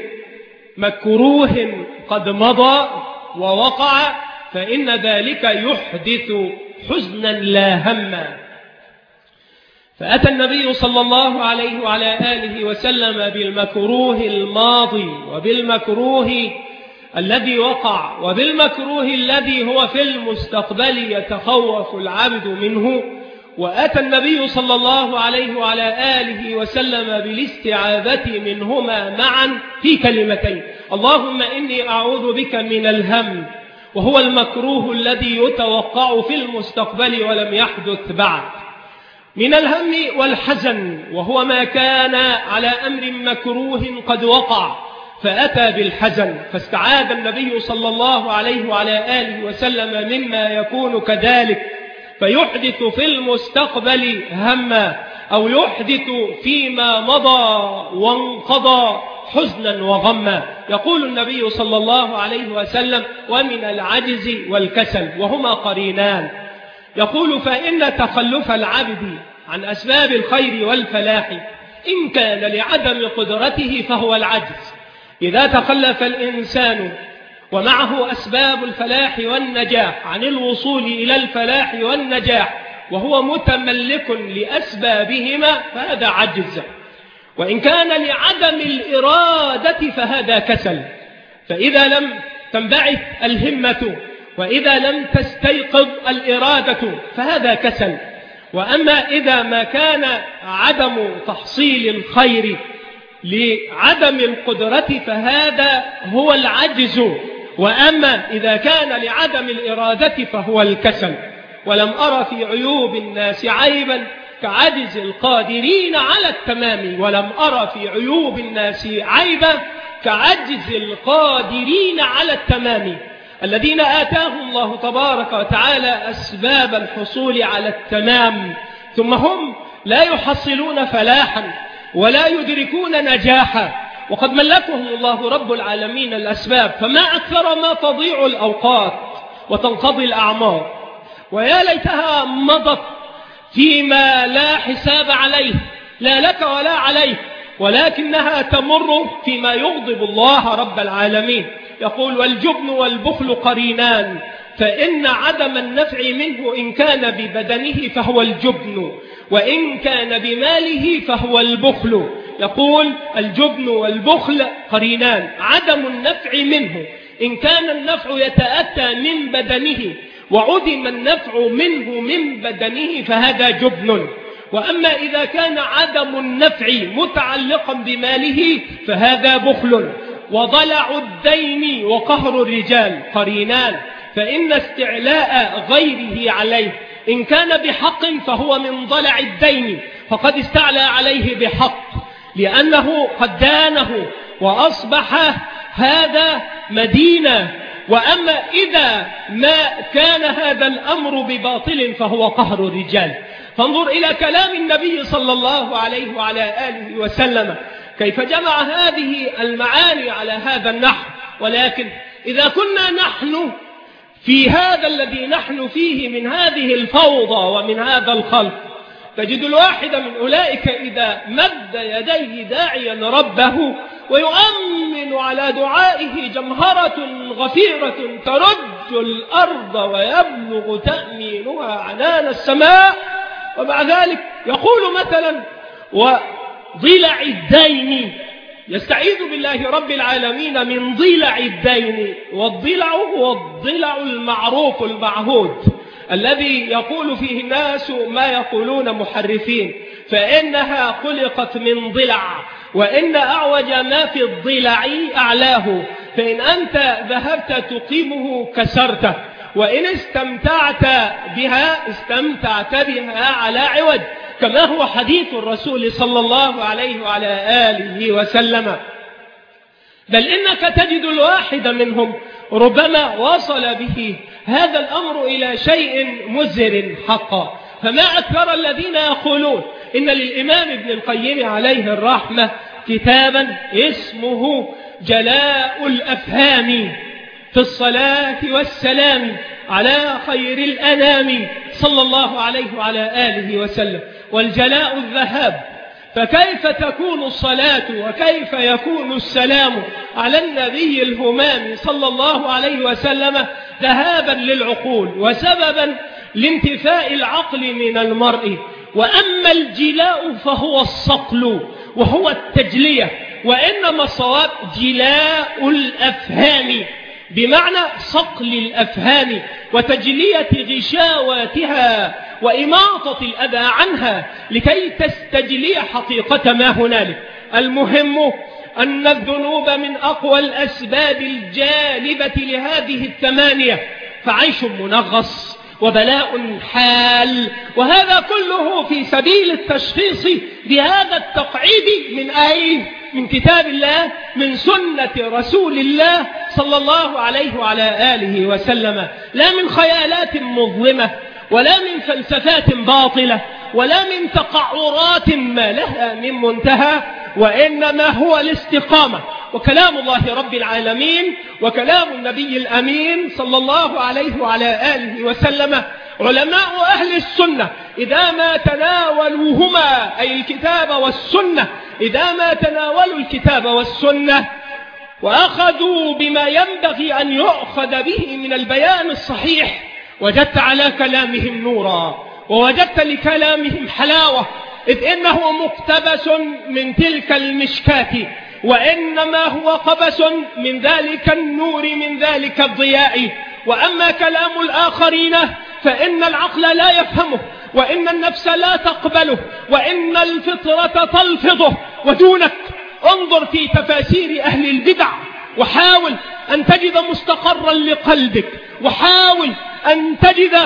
مكروه قد مضى ووقع فإن ذلك يحدث حزنا لا هما. فأتى النبي صلى الله عليه وعلى آله وسلم بالمكروه الماضي وبالمكروه الذي وقع وبالمكروه الذي هو في المستقبل يتخوف العبد منه. وأتى النبي صلى الله عليه وعلى آله وسلم بالاستعاذة منهما معا في كلمتين: اللهم إني أعوذ بك من الهم، وهو المكروه الذي يتوقع في المستقبل ولم يحدث بعد، من الهم والحزن، وهو ما كان على أمر مكروه قد وقع فأتى بالحزن، فاستعاذ النبي صلى الله عليه وعلى آله وسلم مما يكون كذلك فيحدث في المستقبل هما، أو يحدث فيما مضى وانقضى حزنا وغما. يقول النبي صلى الله عليه وسلم: ومن العجز والكسل، وهما قرينان. يقول: فإن تخلف العبد عن أسباب الخير والفلاح إن كان لعدم قدرته فهو العجز. إذا تخلف الإنسان ومعه أسباب الفلاح والنجاح عن الوصول إلى الفلاح والنجاح وهو متملك لأسبابهما فهذا عجز. وإن كان لعدم الإرادة فهذا كسل. فإذا لم تنبعث الهمة وإذا لم تستيقظ الإرادة فهذا كسل. وأما إذا ما كان عدم تحصيل الخير لعدم القدرة فهذا هو العجز. وأما إذا كان لعدم الإرادة فهو الكسل. ولم أرى في عيوب الناس عيبا كعجز القادرين على التمام، ولم أرى في عيوب الناس عيبا كعجز القادرين على التمام، الذين آتاهم الله تبارك وتعالى أسباب الحصول على التمام ثم هم لا يحصلون فلاحا ولا يدركون نجاحا، وقد ملكهم الله رب العالمين الأسباب، فما أكثر ما تضيع الأوقات وتنقضي الأعمار، ويا ليتها مضت فيما لا حساب عليه، لا لك ولا عليه، ولكنها تمر فيما يغضب الله رب العالمين. يقول: والجبن والبخل قرينان، فإن عدم النفع منه إن كان ببدنه فهو الجبن، وإن كان بماله فهو البخل. يقول: الجبن والبخل قرينان، عدم النفع منه إن كان النفع يتأتى من بدنه وعدم النفع منه من بدنه فهذا جبن. وأما إذا كان عدم النفع متعلقا بماله فهذا بخل. وضلع الدين وقهر الرجال قرينان، فإن استعلاء غيره عليه إن كان بحق فهو من ضلع الدين، فقد استعلى عليه بحق لأنه قد دانه وأصبح هذا مدينة. وأما إذا ما كان هذا الأمر بباطل فهو قهر الرجال. فانظر إلى كلام النبي صلى الله عليه وعلى آله وسلم كيف جمع هذه المعاني على هذا النحو. ولكن إذا كنا نحن في هذا الذي نحن فيه من هذه الفوضى ومن هذا الخلق، تجد الواحد من أولئك إذا مد يديه داعيا ربه ويؤمن على دعائه جمهرة غفيرة ترج الأرض ويبلغ تأمينها عنان السماء، ومع ذلك يقول مثلا: وضلع الدين يستعيذ بالله رب العالمين من ضلع الدين، والضلع هو الضلع المعروف المعهود الذي يقول فيه الناس ما يقولون محرفين، فإنها خلقت من ضلع، وإن أعوج ما في الضلع أعلاه، فإن أنت ذهبت تقيمه كسرته، وإن استمتعت بها استمتعت بها على عوج، كما هو حديث الرسول صلى الله عليه وعلى آله وسلم. بل إنك تجد الواحد منهم ربما وصل به هذا الأمر إلى شيء مزر حقا. فما أكثر الذين يقولون إن للإمام ابن القيم عليه الرحمة كتابا اسمه جلاء الأفهام في الصلاة والسلام على خير الأنام صلى الله عليه وعلى آله وسلم. والجلاء الذهاب، فكيف تكون الصلاة وكيف يكون السلام على النبي الهمام صلى الله عليه وسلم ذهابا للعقول وسببا لانتفاء العقل من المرء. وأما الجلاء فهو الصقل وهو التجلية، وإنما الصواب جلاء الأفهام بمعنى صقل الأفهام وتجلية غشاواتها وإماطة الأذى عنها لكي تستجلي حقيقة ما هنالك. المهم أن الذنوب من أقوى الأسباب الجالبة لهذه الثمانية، فعيش منغص وبلاء حال، وهذا كله في سبيل التشخيص بهذا التقعيد من أين؟ من كتاب الله، من سنة رسول الله صلى الله عليه وعلى آله وسلم، لا من خيالات مظلمة ولا من فلسفات باطلة ولا من تقعرات ما لها من منتهى، وإنما هو الاستقامة وكلام الله رب العالمين وكلام النبي الأمين صلى الله عليه وعلى آله وسلم. علماء أهل السنة إذا ما تناولوهما أي الكتاب والسنة، إذا ما تناولوا الكتاب والسنة وأخذوا بما ينبغي أن يؤخذ به من البيان الصحيح، وجدت على كلامهم نورا ووجدت لكلامهم حلاوة، إذ إنه مقتبس من تلك المشكاة، وإنما هو قبس من ذلك النور من ذلك الضياء. وأما كلام الآخرين فإن العقل لا يفهمه، وإن النفس لا تقبله، وإن الفطرة تلفظه. ودونك انظر في تفاسير أهل البدع وحاول أن تجد مستقرا لقلبك، وحاول أن تجد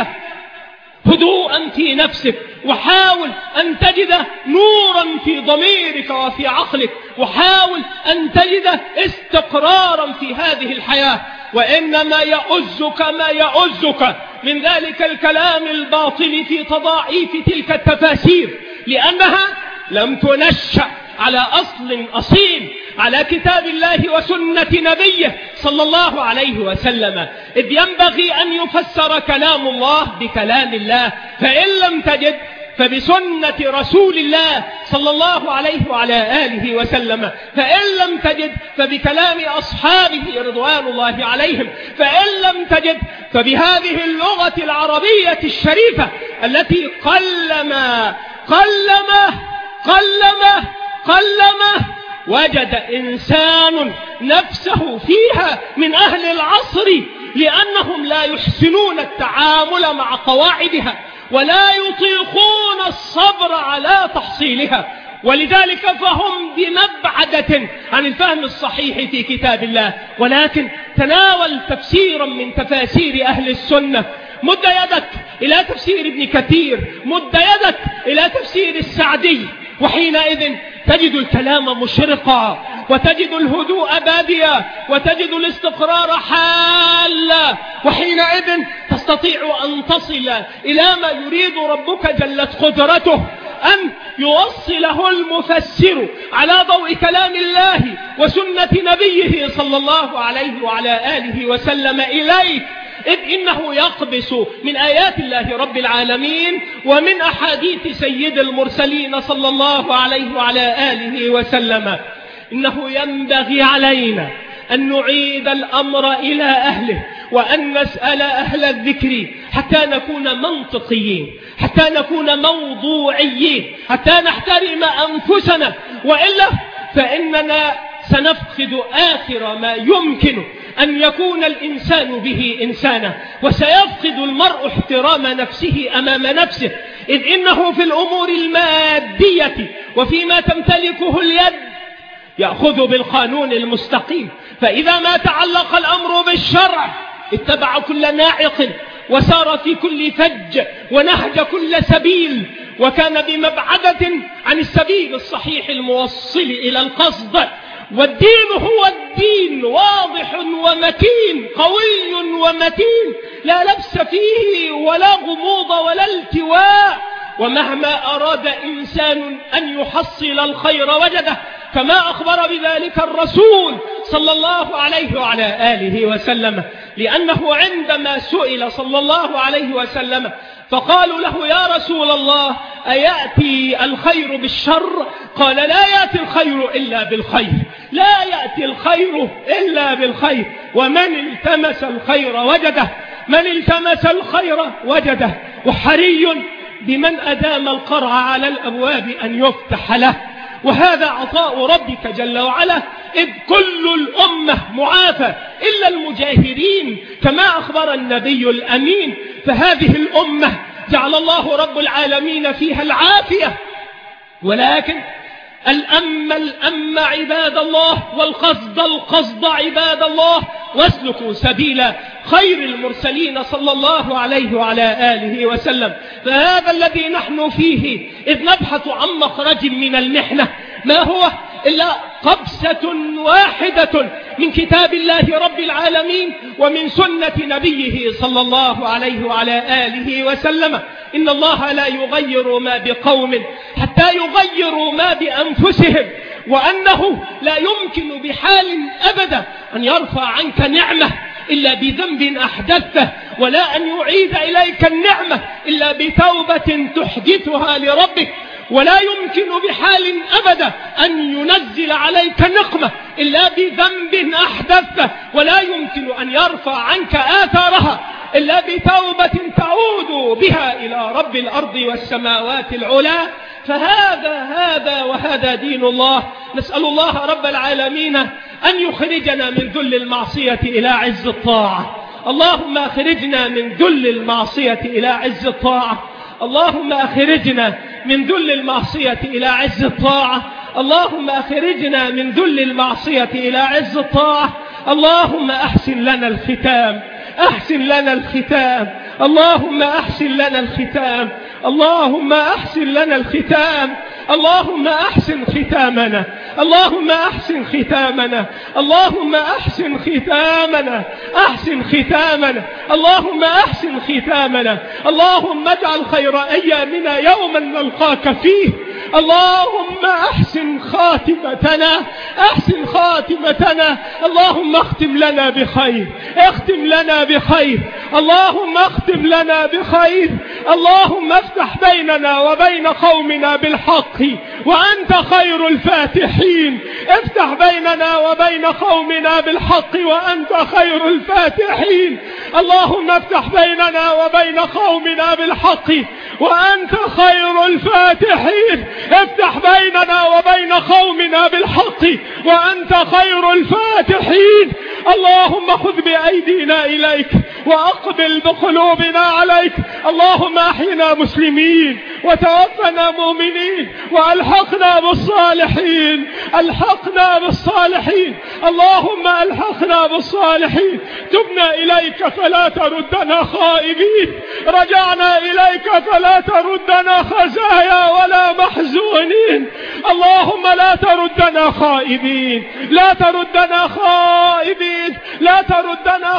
هدوءا في نفسك، وحاول أن تجد نورا في ضميرك وفي عقلك، وحاول أن تجد استقرارا في هذه الحياة. وإنما يؤزك ما يؤزك من ذلك الكلام الباطل في تضاعيف تلك التفاسير، لأنها لم تنشأ على أصل أصيل، على كتاب الله وسنة نبيه صلى الله عليه وسلم، إذ ينبغي أن يفسر كلام الله بكلام الله، فإن لم تجد فبسنة رسول الله صلى الله عليه وعلى آله وسلم، فإن لم تجد فبكلام أصحابه رضوان الله عليهم، فإن لم تجد فبهذه اللغة العربية الشريفة التي قلما قلما قلما قلما وجد إنسان نفسه فيها من أهل العصر، لأنهم لا يحسنون التعامل مع قواعدها ولا يطيقون الصبر على تحصيلها، ولذلك فهم بمبعدة عن الفهم الصحيح في كتاب الله. ولكن تناول تفسيرا من تفاسير أهل السنة، مد يدك إلى تفسير ابن كثير، مد يدك إلى تفسير السعدي، وحينئذ تجد الكلام مشرقا، وتجد الهدوء باديا، وتجد الاستقرار حالا، وحينئذ تستطيع أن تصل إلى ما يريد ربك جلت قدرته أن يوصله المفسر على ضوء كلام الله وسنة نبيه صلى الله عليه وعلى آله وسلم إليك، إذ إنه يقبس من آيات الله رب العالمين ومن أحاديث سيد المرسلين صلى الله عليه وعلى آله وسلم. إنه ينبغي علينا أن نعيد الأمر إلى أهله، وأن نسأل أهل الذكر حتى نكون منطقيين، حتى نكون موضوعيين، حتى نحترم أنفسنا، وإلا فإننا سنفقد آخر ما يمكن أن يكون الإنسان به إنسانا، وسيفقد المرء احترام نفسه أمام نفسه، إذ إنه في الأمور المادية وفيما تمتلكه اليد يأخذ بالقانون المستقيم، فإذا ما تعلق الأمر بالشرع اتبع كل ناعق وسار في كل فج ونهج كل سبيل، وكان بمبعدة عن السبيل الصحيح الموصل إلى القصد. والدين هو الدين، واضح ومتين، قوي ومتين، لا لبس فيه ولا غموض ولا التواء، ومهما أراد إنسان أن يحصل الخير وجده، كما أخبر بذلك الرسول صلى الله عليه وعلى آله وسلم، لأنه عندما سئل صلى الله عليه وسلم فقالوا له يا رسول الله أيأتي الخير بالشر؟ قال لا يأتي الخير إلا بالخير، لا يأتي الخير إلا بالخير، ومن التمس الخير وجده، من التمس الخير وجده، وحري بمن أدام القرع على الأبواب أن يفتح له. وهذا عطاء ربك جل وعلا، إذ كل الأمة معافى إلا المجاهرين كما أخبر النبي الأمين، فهذه الأمة جعل الله رب العالمين فيها العافية، ولكن الأم الأم عباد الله، والقصد القصد عباد الله، واسلكوا سبيل خير المرسلين صلى الله عليه وعلى آله وسلم. فهذا الذي نحن فيه إذ نبحث عن مخرج من المحنة، ما هو إلا قبسة واحدة من كتاب الله رب العالمين ومن سنة نبيه صلى الله عليه وعلى آله وسلم. إن الله لا يغير ما بقوم حتى يغيروا ما بأنفسهم، وأنه لا يمكن بحال أبدا أن يرفع عنك نعمة إلا بذنب أحدثته، ولا أن يعيد إليك النعمة إلا بتوبة تحدثها لربك، ولا يمكن بحال أبدا أن ينزل عليك نقمة إلا بذنب أحدثته، ولا يمكن أن يرفع عنك آثارها إلا بتوبة تعود بها إلى رب الأرض والسماوات العلا. فهذا هذا وهذا دين الله. نسأل الله رب العالمين أن يخرجنا من ذل المعصية إلى عز الطاعة. اللهم أخرجنا من ذل المعصية إلى عز الطاعة. اللهم أخرجنا من ذل المعصية إلى عز الطاعة. اللهم أخرجنا من ذل المعصية إلى عز الطاعة. اللهم أحسن لنا الختام، أحسن لنا الختام، اللهم أحسن لنا الختام، اللهم أحسن لنا الختام، اللهم أحسن ختامنا، اللهم أحسن ختامنا، اللهم أحسن ختامنا، أحسن ختامنا، اللهم أحسن ختامنا، اللهم اجعل خير أيامنا يوما نلقاك فيه، اللهم أحسن خاتمتنا، أحسن خاتمتنا، اللهم اختم لنا بخير، اختم لنا بخير، اللهم اختم لنا بخير، اللهم افتح بيننا وبين قومنا بالحق وأنت خير الفاتحين، افتح بيننا وبين قومنا بالحق وأنت خير الفاتحين، اللهم افتح بيننا وبين قومنا بالحق وأنت خير الفاتحين، افتح بيننا وبين قومنا بالحق وأنت خير الفاتحين، اللهم خذ بأيدينا إليك وأقبل بقلوبنا عليك، اللهم أحينا مسلمين وتوفنا مؤمنين وألحقنا بالصالحين، ألحقنا بالصالحين، اللهم ألحقنا بالصالحين، تبنا إليك فلا تردنا خائبين، رجعنا إليك فلا تردنا خزايا ولا محزونين، اللهم لا تردنا خائبين، لا تردنا خائبين، لا تردنا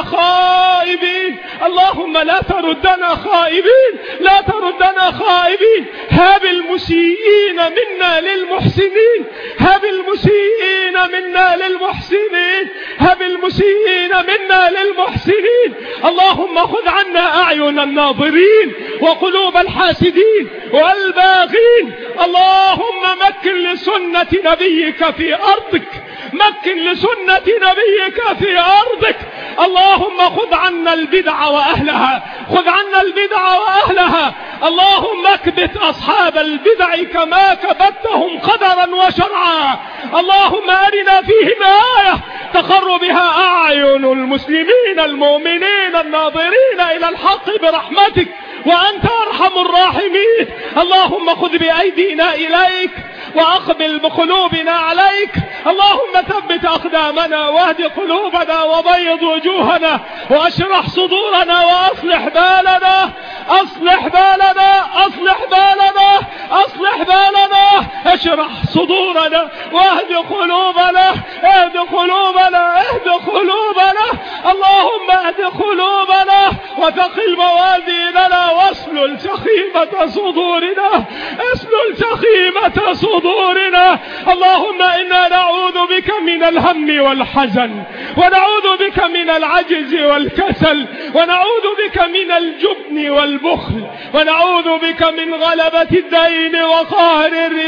خائبين، اللهم لا تردنا خائبين، لا تردنا خائبين، هب المسيئين منا للمحسنين، هب المسيئين منا للمحسنين، هب المسيئين منا للمحسنين، اللهم خذ عنا أعين الناظرين وقلوب الحاسدين والباغين، اللهم مكن لسنة نبيك في أرضك، مكن لسنة نبيك في أرضك، اللهم خذ عنا البدع وأهلها، خذ عنا البدع وأهلها. اللهم اكبت أصحاب البدع كما كبتهم قدرا وشرعا. اللهم أرنا فيهم آية تخر بها أعين المسلمين المؤمنين الناظرين إلى الحق برحمتك، وأنت أرحم الراحمين. اللهم خذ بأيدينا إليك وأقبل بقلوبنا عليك. اللهم ثبت أقدامنا واهد قلوبنا وبيض وجوهنا واشرح صدورنا وأصلح بالنا، أصلح بالنا، أصلح بالنا، أصلح بالنا، اشرح صدورنا واهد قلوبنا، اهد قلوبنا، اهد قلوبنا. اللهم اهد قلوبنا وثقل موازيننا واسلل سخيمة صدورنا، اسلل سخيمة صدورنا. اللهم إنا نعوذ بك من الهم والحزن، ونعوذ بك من العجز والكسل، ونعوذ بك من الجبن والبخل، ونعوذ بك من غلبة الدين وقهر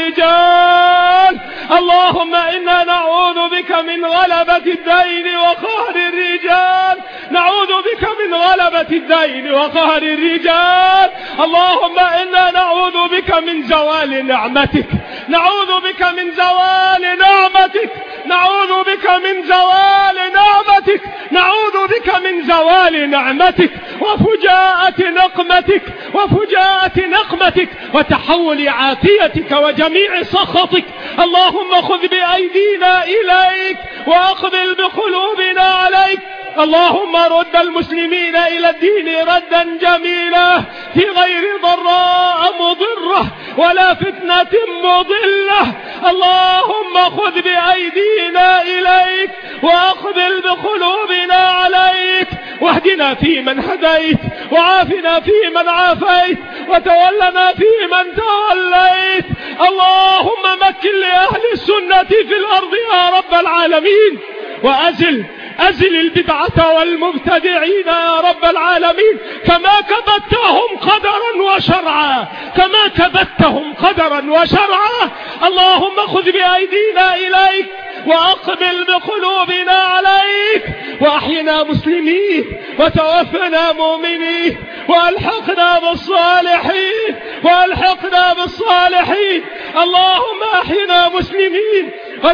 الرجال. اللهم إنا نعوذ بك من غلبة الدين وقهر الرجال، نعوذ بك من غلبة الدين وقهر الرجال. اللهم إنا نعوذ بك من زوال نعمتك، نعوذ بك من زوال نعمتك، نعوذ بك من زوال نعمتك، نعوذ بك من زوال نعمتك وفجاءة نقمتك، وفجاءة نقمتك وتحول عافيتك وجميع سخطك. اللهم خذ بأيدينا إليك وأقبل بقلوبنا عليك. اللهم رد المسلمين إلى الدين ردا جميلا في غير ضراء مضرة ولا فتنة مضلة. اللهم خذ بأيدينا إليك وأقبل بقلوبنا عليك، واهدنا فيمن هديت، وعافنا فيمن عافيت، وتولنا فيمن توليت. اللهم مكن لأهل السنة في الأرض يا رب العالمين، وأزل أزل البدعة والمبتدعين يا رب العالمين، كما كبتهم قدرا وشرعا، كما كبتهم قدرا وشرعا. اللهم خذ بأيدينا إليك وأقبل بقلوبنا عليك، وأحينا مسلمين وتوفنا مؤمنين، وألحقنا بالصالحين، وألحقنا بالصالحين. اللهم أحينا مسلمين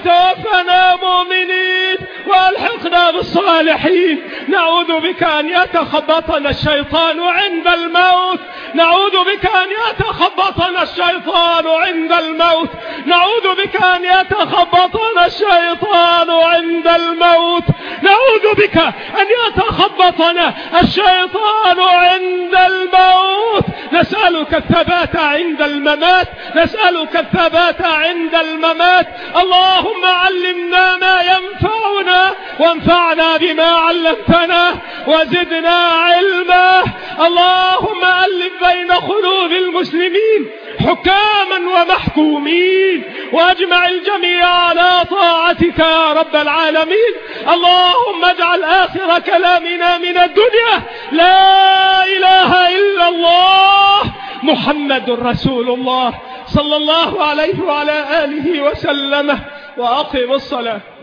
وتوفنا مؤمنين وألحقنا بالصالحين. نعوذ بك أن يتخبطنا الشيطان عند الموت، نعوذ بك أن يتخبطنا الشيطان عند الموت، نعوذ بك أن يتخبطنا الشيطان عند الموت، نعوذ بك أن يتخبطنا الشيطان عند الموت. نسألك الثبات عند الممات، نسألك الثبات عند الممات. اللهم علمنا ما ينفعنا، وانفعنا بما علمتنا، وزدنا علما. اللهم ألف بين قلوب المسلمين حكاما ومحكومين، واجمع الجميع على طاعتك يا رب العالمين. اللهم اجعل آخر كلامنا من الدنيا لا إله إلا الله محمد رسول الله صلى الله عليه وعلى آله وسلم. وأقم الصلاة.